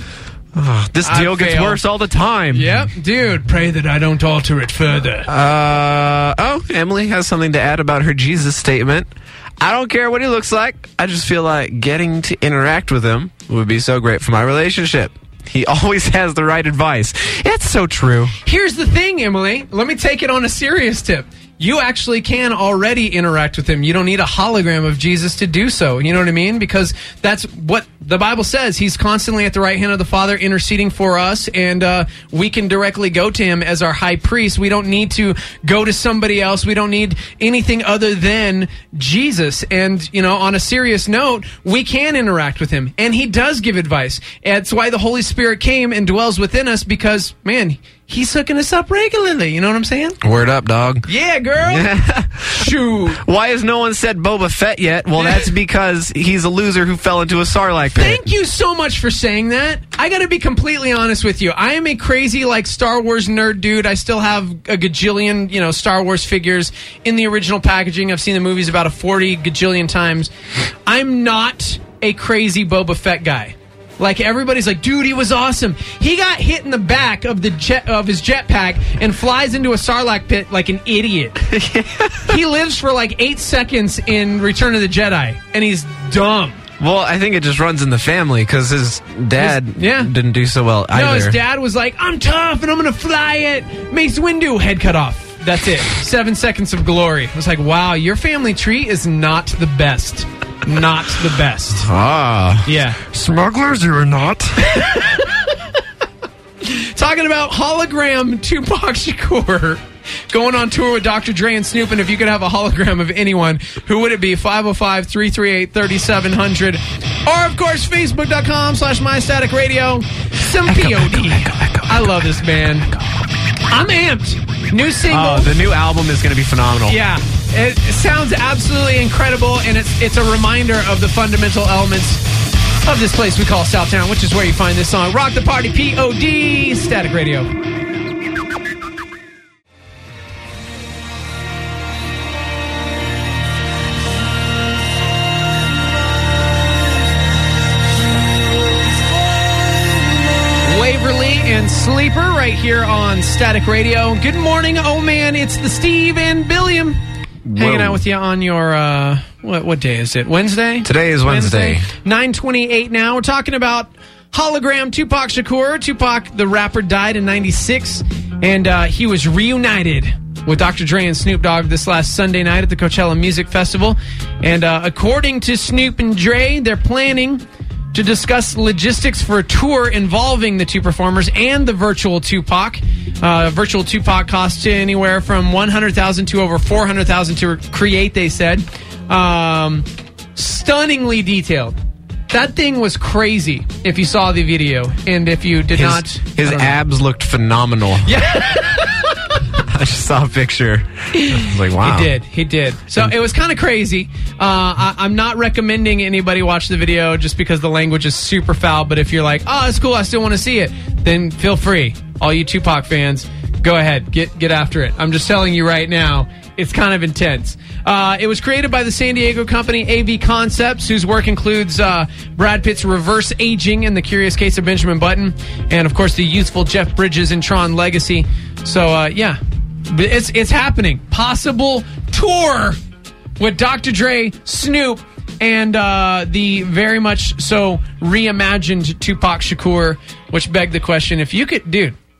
This deal gets worse all the time. Yep, dude, pray that I don't alter it further. Emily has something to add about her Jesus statement. I don't care what he looks like. I just feel like getting to interact with him would be so great for my relationship. He always has the right advice. It's so true. Here's the thing, Emily. Let me take it on a serious tip. You actually can already interact with him. You don't need a hologram of Jesus to do so. You know what I mean? Because that's what the Bible says. He's constantly at the right hand of the Father interceding for us, and we can directly go to him as our high priest. We don't need to go to somebody else. We don't need anything other than Jesus. And, you know, on a serious note, we can interact with him, and he does give advice. That's why the Holy Spirit came and dwells within us, because, man, he's hooking us up regularly. You know what I'm saying? Word up, dog. Yeah, girl. Shoot. Why has no one said Boba Fett yet? Well, that's because he's a loser who fell into a Sarlacc pit. Thank you so much for saying that. I got to be completely honest with you. I am a crazy, Star Wars nerd dude. I still have a gajillion, Star Wars figures in the original packaging. I've seen the movies about 40 gajillion times. I'm not a crazy Boba Fett guy. Everybody's like, dude, he was awesome. He got hit in the back of his jetpack and flies into a Sarlacc pit like an idiot. He lives for 8 seconds in Return of the Jedi, and he's dumb. Well, I think it just runs in the family because his dad didn't do so well either. No, his dad was like, I'm tough and I'm going to fly it. Mace Windu, head cut off. That's it. 7 seconds of glory. I was like, wow, your family tree is not the best. Not the best. Ah. Yeah. Smugglers, you are not. Talking about hologram Tupac Shakur going on tour with Dr. Dre and Snoop, and if you could have a hologram of anyone, who would it be? 505-338-3700. Or, of course, Facebook.com/MyStaticRadio. Some POD. I love this band. I'm amped. New single. Oh, the new album is going to be phenomenal. Yeah. It sounds absolutely incredible, and it's a reminder of the fundamental elements of this place we call Southtown, which is where you find this song. Rock the Party, POD, Static Radio. Waverly and Sleeper right here on Static Radio. Good morning, oh man, it's the Steve and Billiam. Hanging out with you on your, what day is it? Wednesday? Today is Wednesday. 9:28 now. We're talking about hologram Tupac Shakur. Tupac, the rapper, died in 96, and he was reunited with Dr. Dre and Snoop Dogg this last Sunday night at the Coachella Music Festival. And according to Snoop and Dre, they're planning to discuss logistics for a tour involving the two performers and the virtual Tupac. Virtual Tupac costs anywhere from $100,000 to over $400,000 to create, they said. Stunningly detailed. That thing was crazy if you saw the video. And if you did not... His abs looked phenomenal. Yeah. I just saw a picture. I was like, wow. He did. So it was kind of crazy. I'm not recommending anybody watch the video just because the language is super foul. But if you're like, oh, it's cool, I still want to see it, then feel free. All you Tupac fans, go ahead. Get after it. I'm just telling you right now, it's kind of intense. It was created by the San Diego company AV Concepts, whose work includes Brad Pitt's Reverse Aging and The Curious Case of Benjamin Button, and, of course, the youthful Jeff Bridges in Tron Legacy. So, yeah. It's happening. Possible tour with Dr. Dre, Snoop, and the very much so reimagined Tupac Shakur, which begged the question, if you could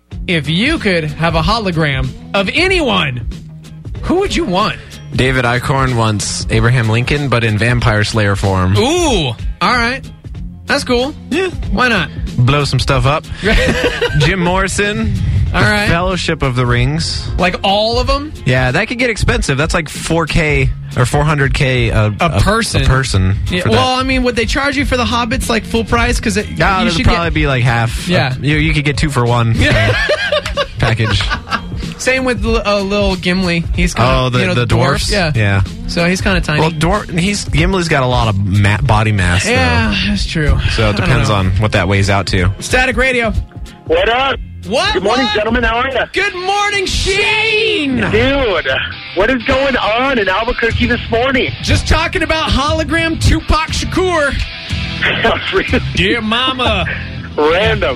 have a hologram of anyone, who would you want? David Eichhorn wants Abraham Lincoln, but in Vampire Slayer form. Ooh, all right. That's cool. Yeah, why not? Blow some stuff up. Jim Morrison. All right. Fellowship of the Rings. Like all of them? Yeah, that could get expensive. That's like $4K or $400K a person. A person. Yeah, well, I mean, would they charge you for the Hobbits like full price? Because it'd probably be like half. Yeah, you could get 2 for 1 package. Same with little Gimli. He's kind of the dwarfs. Yeah. So he's kind of tiny. Well, Gimli's got a lot of body mass. Yeah, that's true. So it depends on what that weighs out to. Static Radio. What up? What? Good morning, gentlemen. How are you? Good morning, Shane. Dude, what is going on in Albuquerque this morning? Just talking about hologram Tupac Shakur. Really? Dear mama. Random.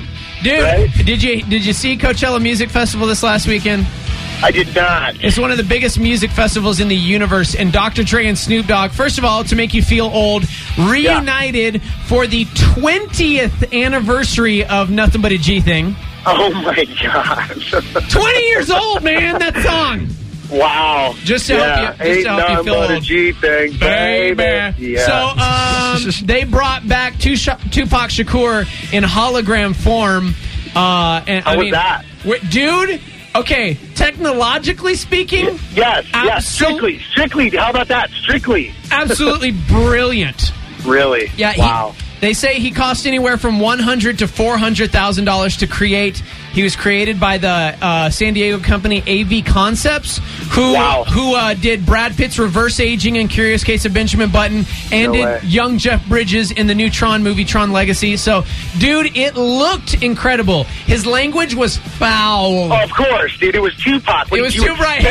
Dude, right? did you see Coachella Music Festival this last weekend? I did not. It's one of the biggest music festivals in the universe, and Dr. Dre and Snoop Dogg, first of all, to make you feel old, reunited for the 20th anniversary of Nothing But a G Thing. Oh, my gosh. 20 years old, man, that song. Wow. Just to help you feel old. A G thing, baby. Yeah. So they brought back Tupac Shakur in hologram form. How was that? Dude, okay, technologically speaking... Yes, strictly. How about that? Strictly. Absolutely brilliant. Really? Yeah. Wow. They say he cost anywhere from $100,000 to $400,000 to create. He was created by the San Diego company AV Concepts, who did Brad Pitt's reverse aging in Curious Case of Benjamin Button, and did young Jeff Bridges in the new Tron movie, Tron Legacy. So, dude, it looked incredible. His language was foul. Oh, of course, dude. It was Tupac. It was too bright.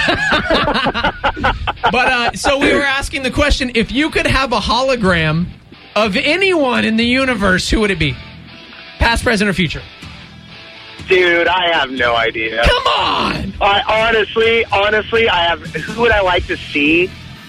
But so we were asking the question: if you could have a hologram of anyone in the universe, who would it be? Past, present, or future? Dude, I have no idea. Come on! Honestly, I have... Who would I like to see?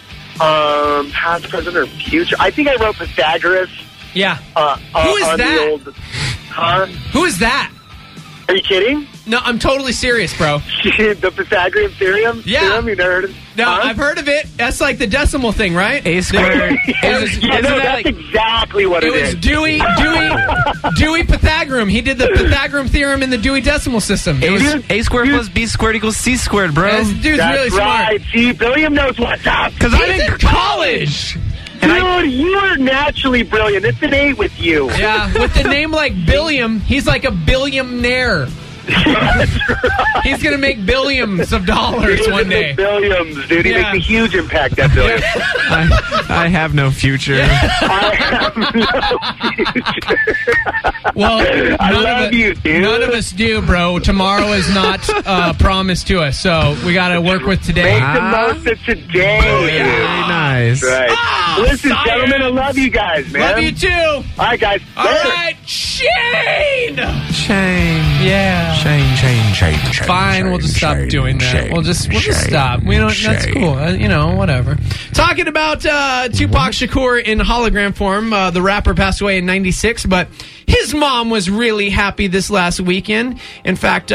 Past, present, or future? I think I wrote Pythagoras. Yeah. Who is that? Who is that? Are you kidding? No, I'm totally serious, bro. The Pythagorean theorem? Yeah. Theorem? You never heard of it? No, I've heard of it. That's like the decimal thing, right? A squared. That's exactly what it is. It was Dewey Pythagorean. He did the Pythagorean theorem in the Dewey Decimal System. It was A squared plus B squared equals C squared, bro. This dude's really smart. Right. See, Billiam knows what's up. Because I'm in college. Dude, you are naturally brilliant. It's an 8 with you. Yeah, with the name like Billiam, he's like a billionaire. That's right. He's going to make billions of dollars one day. Billions, dude. He makes a huge impact, that billion. I have no future. I have no future. Well, I love you, dude. None of us do, bro. Tomorrow is not promised to us, so we got to work with today. Make the most of today. Oh, yeah. Very nice. Right. Listen, science. Gentlemen, I love you guys, man. Love you, too. All right, guys. All right, Shane. Yeah. Shane. Fine, we'll just stop doing that. We'll just stop. We don't. That's cool. Whatever. Talking about Tupac Shakur in hologram form. The rapper passed away in '96, but his mom was really happy this last weekend. In fact,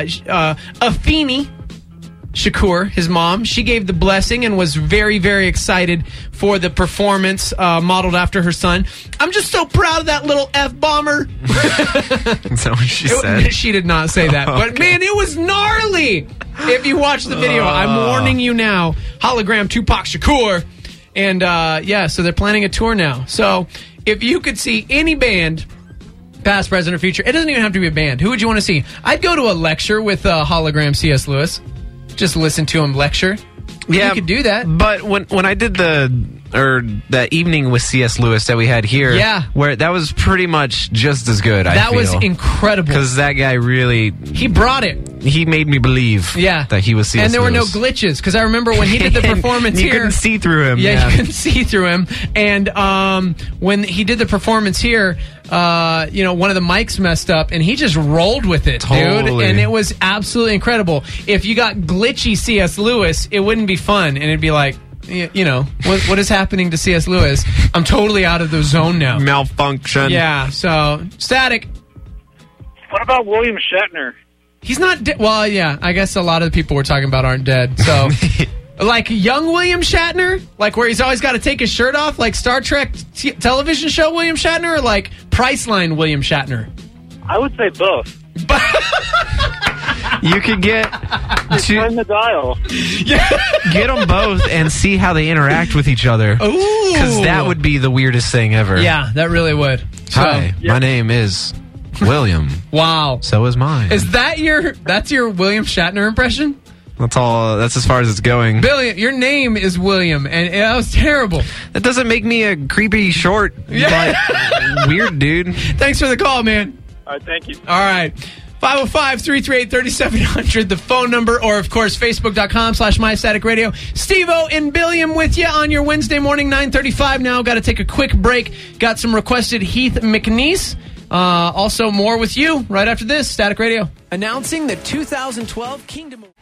Afeni Shakur, his mom, she gave the blessing and was very, very excited for the performance modeled after her son. I'm just so proud of that little F-bomber. Is that what she said? She did not say that. But, man, it was gnarly. If you watch the video, I'm warning you now. Hologram Tupac Shakur. And, so they're planning a tour now. So if you could see any band, past, present, or future, it doesn't even have to be a band. Who would you want to see? I'd go to a lecture with hologram C.S. Lewis. Just listen to him lecture. Yeah, you could do that. But when I did that evening with C.S. Lewis that we had here, where that was pretty much just as good. That was incredible because that guy really brought it. He made me believe that he was C.S. And there Lewis. were no glitches because I remember when he did the performance you here, couldn't see through him. Yeah, you couldn't see through him. And when he did the performance here, one of the mics messed up, and he just rolled with it, dude. And it was absolutely incredible. If you got glitchy C.S. Lewis, it wouldn't be fun, and it'd be like, what is happening to C.S. Lewis? I'm totally out of the zone now. Malfunction. Yeah, so, Static. What about William Shatner? He's not dead. Well, yeah, I guess a lot of the people we're talking about aren't dead, so... Like young William Shatner? Like where he's always got to take his shirt off? Like Star Trek television show William Shatner? Or like Priceline William Shatner? I would say both. You could turn the dial. Get them both and see how they interact with each other. Ooh. Because that would be the weirdest thing ever. Yeah, that really would. Hi, my name is William. Wow. So is mine. Is that's your William Shatner impression? That's as far as it's going. Billy, your name is William, and that was terrible. That doesn't make me a creepy, short, weird dude. Thanks for the call, man. All right, thank you. All right. 505-338-3700, the phone number, or, of course, Facebook.com/MyStaticRadio. Steve-O and Billiam with you on your Wednesday morning, 9:35 now. Got to take a quick break. Got some requested Heath McNeese. Also, more with you right after this. Static Radio. Announcing the 2012 Kingdom Award.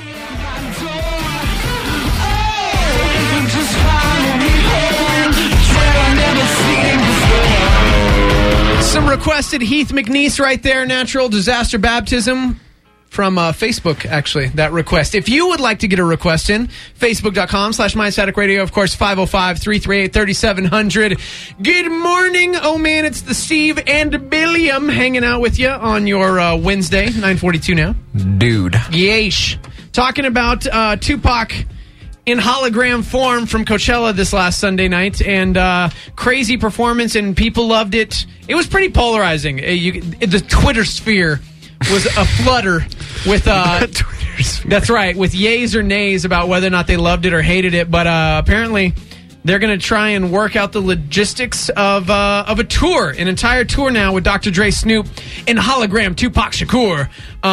Some requested Heath McNeese right there, Natural Disaster Baptism. From Facebook, actually, that request. If you would like to get a request in, facebook.com/MyStaticRadio. Of course, 505-338-3700. Good morning. Oh, man, it's the Steve and Billiam hanging out with you on your Wednesday, 9:42 now. Dude. Yeesh. Talking about Tupac in hologram form from Coachella this last Sunday night, and crazy performance, and people loved it. It was pretty polarizing. The Twitter sphere was aflutter with that's right, with yays or nays about whether or not they loved it or hated it. But apparently they're going to try and work out the logistics of a tour, an entire tour now with Dr. Dre, Snoop, and hologram Tupac Shakur.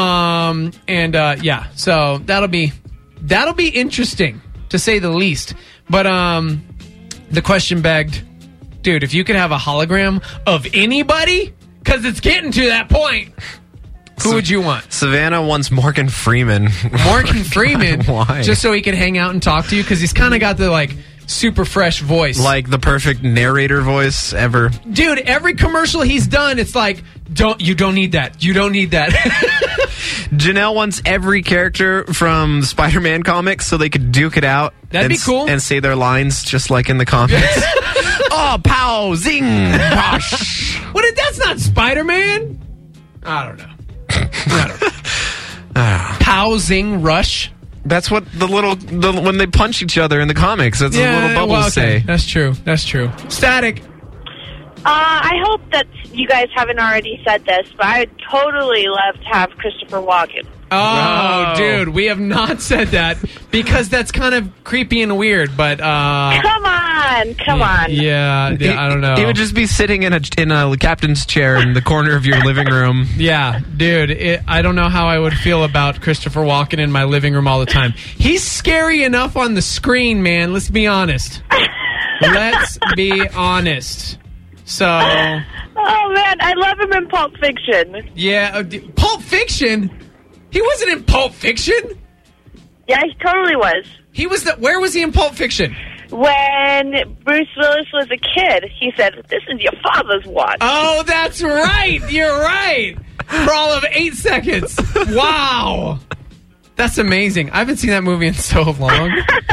So that'll be interesting to say the least. But the question begged, dude, if you could have a hologram of anybody, because it's getting to that point. Who would you want? Savannah wants Morgan Freeman. Morgan Freeman? Why? Just so he can hang out and talk to you? Because he's kind of got the, super fresh voice. Like the perfect narrator voice ever. Dude, every commercial he's done, it's like, you don't need that. You don't need that. Janelle wants every character from the Spider-Man comics so they could duke it out. That'd be cool. And say their lines just like in the comics. Oh, pow, zing, posh. What if that's not Spider-Man? I don't know. Pow, zing, rush. That's what when they punch each other in the comics. That's what little bubbles say. That's true. Static. I hope that you guys haven't already said this, but I would totally love to have Christopher Walken. Oh, dude, we have not said that because that's kind of creepy and weird. But come on. Yeah, I don't know. He would just be sitting in a captain's chair in the corner of your living room. Yeah, dude, I don't know how I would feel about Christopher Walken in my living room all the time. He's scary enough on the screen, man. Let's be honest. So. Oh man, I love him in Pulp Fiction. Yeah, Pulp Fiction. He wasn't in Pulp Fiction? Yeah, he totally was. Where was he in Pulp Fiction? When Bruce Willis was a kid, he said, "This is your father's watch." Oh, that's right. You're right. For all of 8 seconds. Wow. That's amazing. I haven't seen that movie in so long.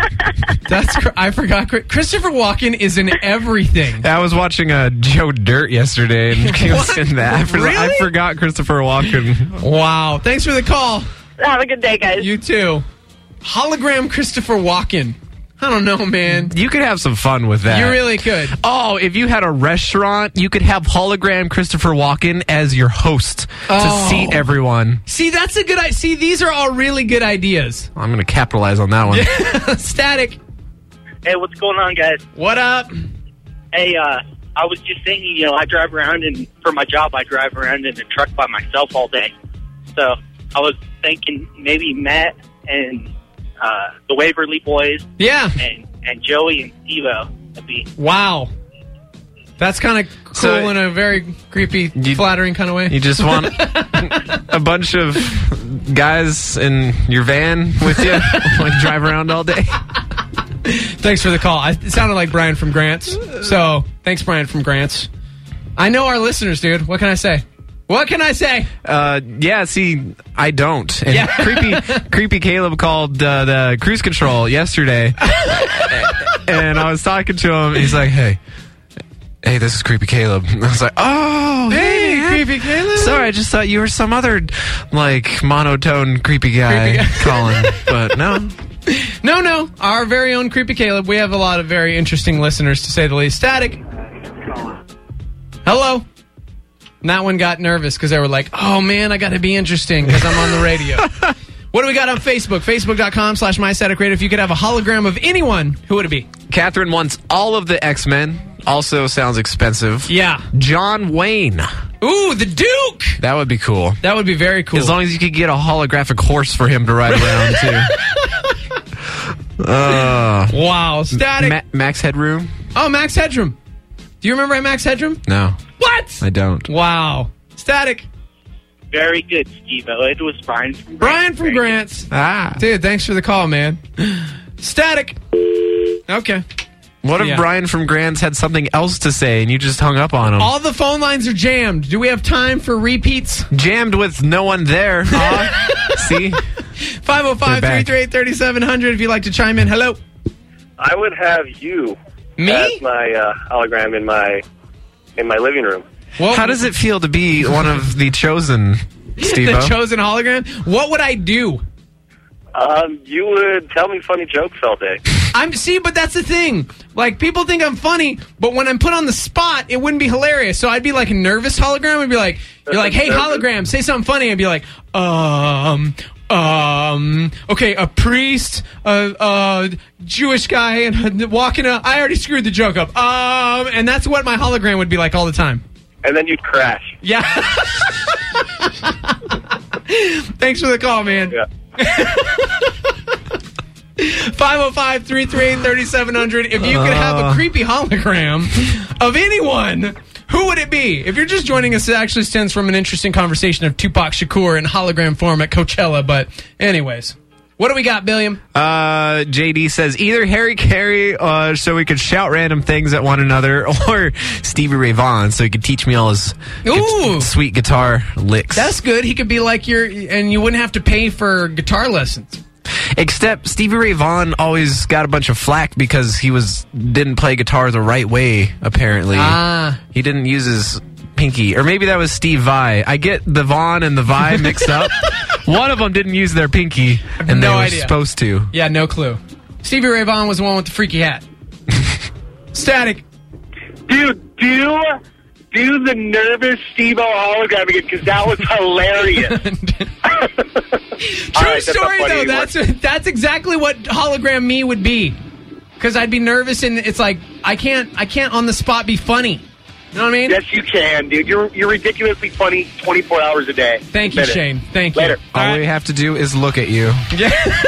I forgot. Christopher Walken is in everything. I was watching Joe Dirt yesterday, and he was in that. Really? I forgot Christopher Walken. Wow. Thanks for the call. Have a good day, guys. You too. Hologram Christopher Walken. I don't know, man. You could have some fun with that. You really could. Oh, if you had a restaurant, you could have hologram Christopher Walken as your host to seat everyone. See, that's a good idea. See, these are all really good ideas. I'm going to capitalize on that one. Static. Hey, what's going on, guys? What up? Hey, I was just thinking, I drive around, and for my job, I drive around in a truck by myself all day. So I was thinking maybe Matt and the Waverly Boys. Yeah. And Joey and Steve-O. Wow. That's kind of cool in a very creepy, flattering kind of way. You just want a bunch of guys in your van with you, drive around all day. Thanks for the call. It sounded like Brian from Grants. So, thanks, Brian from Grants. I know our listeners, dude. What can I say? Yeah, see, I don't. And creepy Caleb called the cruise control yesterday. And I was talking to him, and he's like, hey, this is Creepy Caleb. And I was like, oh, hey, Creepy Caleb. Sorry, I just thought you were some other, monotone creepy guy calling. But no. No. Our very own Creepy Caleb. We have a lot of very interesting listeners, to say the least. Static. Hello. And that one got nervous because they were like, oh, man, I got to be interesting because I'm on the radio. What do we got on Facebook? Facebook.com/MyStaticRadio. If you could have a hologram of anyone, who would it be? Catherine wants all of the X-Men. Also sounds expensive. Yeah. John Wayne. Ooh, the Duke. That would be cool. That would be very cool. As long as you could get a holographic horse for him to ride around, too. Wow. Static. Max Headroom. Oh, Max Headroom. Do you remember Max Headroom? No. What? I don't. Wow. Static. Very good, Steve-O. It was Brian from Brian from Grants. Dude, thanks for the call, man. Static. Okay. What if Brian from Grants had something else to say and you just hung up on him? All the phone lines are jammed. Do we have time for repeats? Jammed with no one there. See? 505-338-3700 if you'd like to chime in. Hello. I would have you as my hologram in my living room. Well, how does it feel to be one of the chosen, Steve-O? The chosen hologram? What would I do? You would tell me funny jokes all day. But that's the thing. Like, people think I'm funny, but when I'm put on the spot, it wouldn't be hilarious. So I'd be like a nervous hologram. I'd be like, you're like, hey, hologram, say something funny. I'd be like, okay, a priest, a Jewish guy, and walking up. I already screwed the joke up. And that's what my hologram would be like all the time. And then you'd crash. Yeah. Thanks for the call, man. Yeah. 505-338-3700. If you could have a creepy hologram of anyone, who would it be? If you're just joining us, it actually stems from an interesting conversation of Tupac Shakur in hologram form at Coachella. But anyways, what do we got, Billiam? JD says either Harry Carey so we could shout random things at one another, or Stevie Ray Vaughan so he could teach me all his sweet guitar licks. That's good. He could be like and you wouldn't have to pay for guitar lessons. Except Stevie Ray Vaughan always got a bunch of flack because he didn't play guitar the right way, apparently. He didn't use his pinky. Or maybe that was Steve Vai. I get the Vaughn and the Vai mixed up. One of them didn't use their pinky, and they were supposed to. Yeah, no clue. Stevie Ray Vaughan was the one with the freaky hat. Static. Dude, do the nervous Steve-O hologram again, because that was hilarious. True story, though. That's exactly what hologram me would be. Because I'd be nervous, and it's like, I can't on the spot be funny. You know what I mean? Yes, you can, dude. You're ridiculously funny 24 hours a day. Thank you, Shane. Thank you. Later. All we have to do is look at you. Yeah.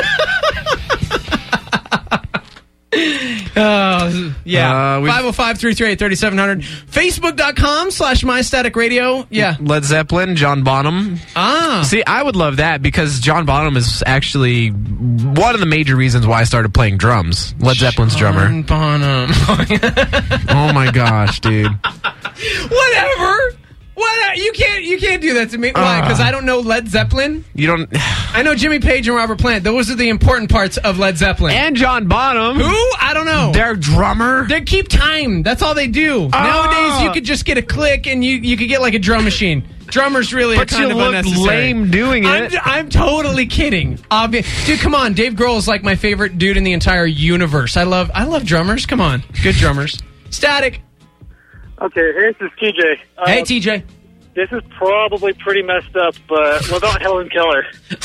Yeah. 505-338-3700. Facebook.com/MyStaticRadio. Yeah. Led Zeppelin, John Bonham. See, I would love that because John Bonham is actually one of the major reasons why I started playing drums. Led Zeppelin's drummer. John Bonham. Oh my gosh, dude. Whatever. What? You can't do that to me. Why? Because I don't know Led Zeppelin? You don't... I know Jimmy Page and Robert Plant. Those are the important parts of Led Zeppelin. And John Bonham. Who? I don't know. Their drummer. They keep time. That's all they do. Nowadays, you could just get a click and you could get like a drum machine. Drummers really are kind of unnecessary. But you look lame doing it. I'm totally kidding. Dude, come on. Dave Grohl is like my favorite dude in the entire universe. I love drummers. Come on. Good drummers. Static. Okay, this is TJ. Hey, TJ. This is probably pretty messed up, but what about Helen Keller?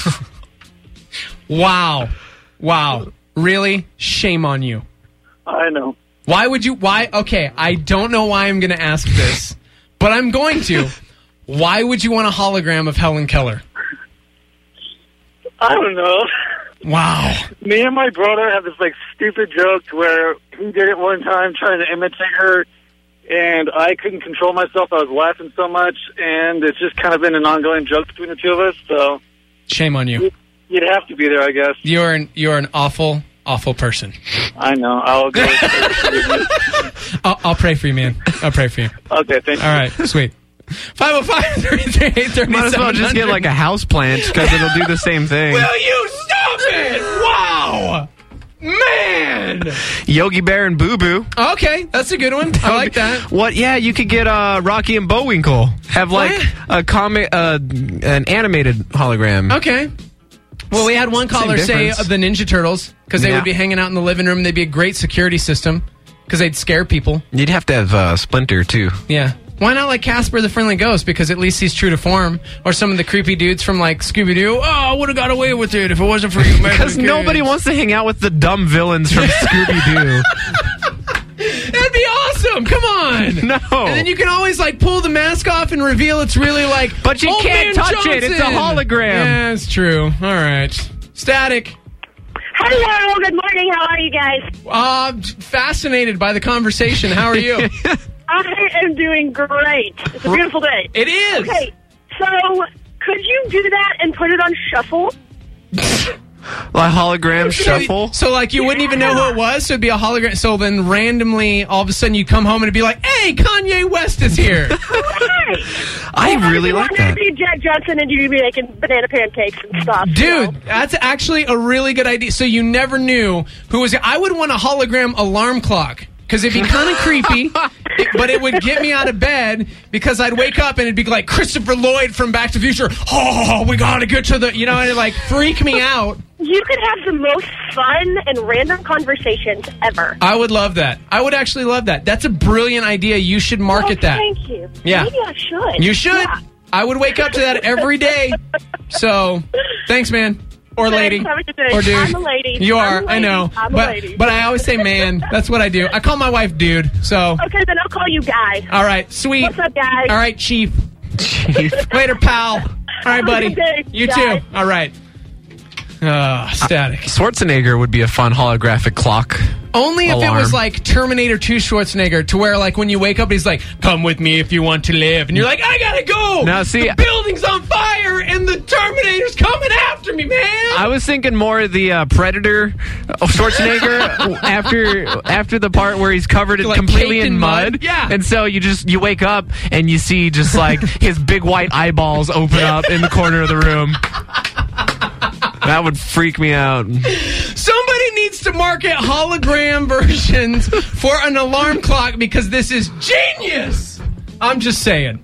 Wow. Really? Shame on you. I know. Why would you? Why? Okay, I don't know why I'm going to ask this, but I'm going to. Why would you want a hologram of Helen Keller? I don't know. Wow. Me and my brother have this stupid joke where he did it one time trying to imitate her, and I couldn't control myself. I was laughing so much, and it's just kind of been an ongoing joke between the two of us. So shame on you. You'd have to be there, I guess. You're an awful person. I know. I'll go. I'll pray for you, man. I'll pray for you. Okay, thank you. All right, sweet. 505-338-3700. Might as well just get a house plant because it'll do the same thing. Will you stop it? Wow. Man! Yogi Bear and Boo Boo. Okay, that's a good one. I like that. What? Yeah, you could get Rocky and Bullwinkle. Have a comic, an animated hologram. Okay. Well, we had one caller say the Ninja Turtles because they would be hanging out in the living room. They'd be a great security system because they'd scare people. You'd have to have Splinter too. Yeah. Why not like Casper the Friendly Ghost? Because at least he's true to form. Or some of the creepy dudes from Scooby-Doo. Oh, I would have got away with it if it wasn't for you. Because nobody wants to hang out with the dumb villains from Scooby-Doo. That'd be awesome. Come on. No. And then you can always pull the mask off and reveal it's really But you can't touch it. It's a hologram. Yeah, it's true. All right. Static. Hello. Good morning. How are you guys? Fascinated by the conversation. How are you? I am doing great. It's a beautiful day. It is. Okay, so could you do that and put it on shuffle? Like hologram shuffle? So, like, you wouldn't even know who it was, so it'd be a hologram. So then randomly, all of a sudden, you come home and it'd be like, hey, Kanye West is here. I really like that. Be Jack Johnson and you'd be making banana pancakes and stuff. Dude, that's actually a really good idea. So you never knew who was. I would want a hologram alarm clock. Because it'd be kind of creepy, but it would get me out of bed because I'd wake up and it'd be like Christopher Lloyd from Back to the Future. Oh, we gotta get to the, and it'd like freak me out. You could have the most fun and random conversations ever. I would love that. I would actually love that. That's a brilliant idea. You should market that. Thank you. Yeah. Maybe I should. You should. Yeah. I would wake up to that every day. So, thanks, man. Or lady. Have a good day. Or dude. I'm a lady. You are, I'm a lady. I know. I'm a lady. But I always say man. That's what I do. I call my wife dude, so. Okay, then I'll call you guy. All right, sweet. What's up, guys? All right, chief. Later, pal. All right, buddy. Have a good day, you guy. too. All right. Static. Schwarzenegger would be a fun holographic clock. Only if alarm. it was like Terminator 2 Schwarzenegger, to where like when you wake up, he's like, "Come with me if you want to live," and you're like, "I gotta go." Now, see, the building's on fire and the Terminator's coming after me, man. I was thinking more of the Predator Schwarzenegger after the part where he's covered Like completely caked in mud. Yeah. And so you wake up and you see just like his big white eyeballs open up in the corner of the room. That would freak me out. Somebody needs to market hologram versions for an alarm clock because this is genius. I'm just saying.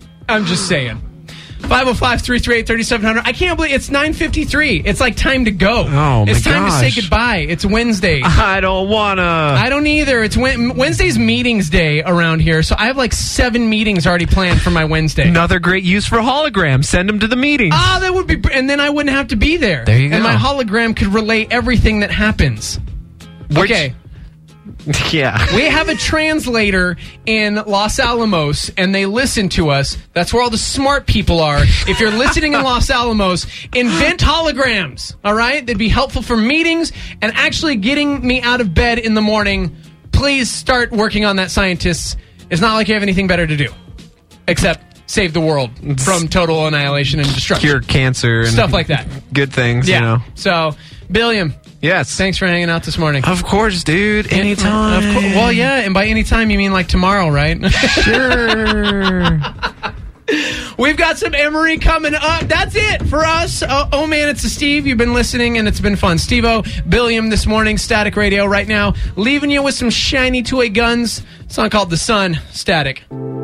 505-338-3700. I can't believe it's 9:53. It's like time to go. Oh, my It's time to gosh. say goodbye. It's Wednesday. I don't wanna. I don't either. It's Wednesday's meetings day around here, so I have like 7 meetings already planned for my Wednesday. Another great use for holograms. Send them to the meetings. Ah, that would be, and then I wouldn't have to be there. There you go. And my hologram could relay everything that happens. Okay. Yeah. We have a translator in Los Alamos, and they listen to us. That's where all the smart people are. If you're listening in Los Alamos, invent holograms, all right? They'd be helpful for meetings and actually getting me out of bed in the morning. Please start working on that, scientists. It's not like you have anything better to do, except save the world from total annihilation and destruction. Cure cancer and stuff like that. Good things, Yeah. you know. So, Billiam. Yes. Thanks for hanging out this morning. Of course, dude. Anytime. Well, yeah, and by anytime you mean like tomorrow, right? Sure. We've got some Emery coming up. That's it for us. Oh man, it's a Steve. You've been listening, and it's been fun. Steve-O, Billiam this morning, Static Radio right now, leaving you with some shiny toy guns. A song called The Sun, Static.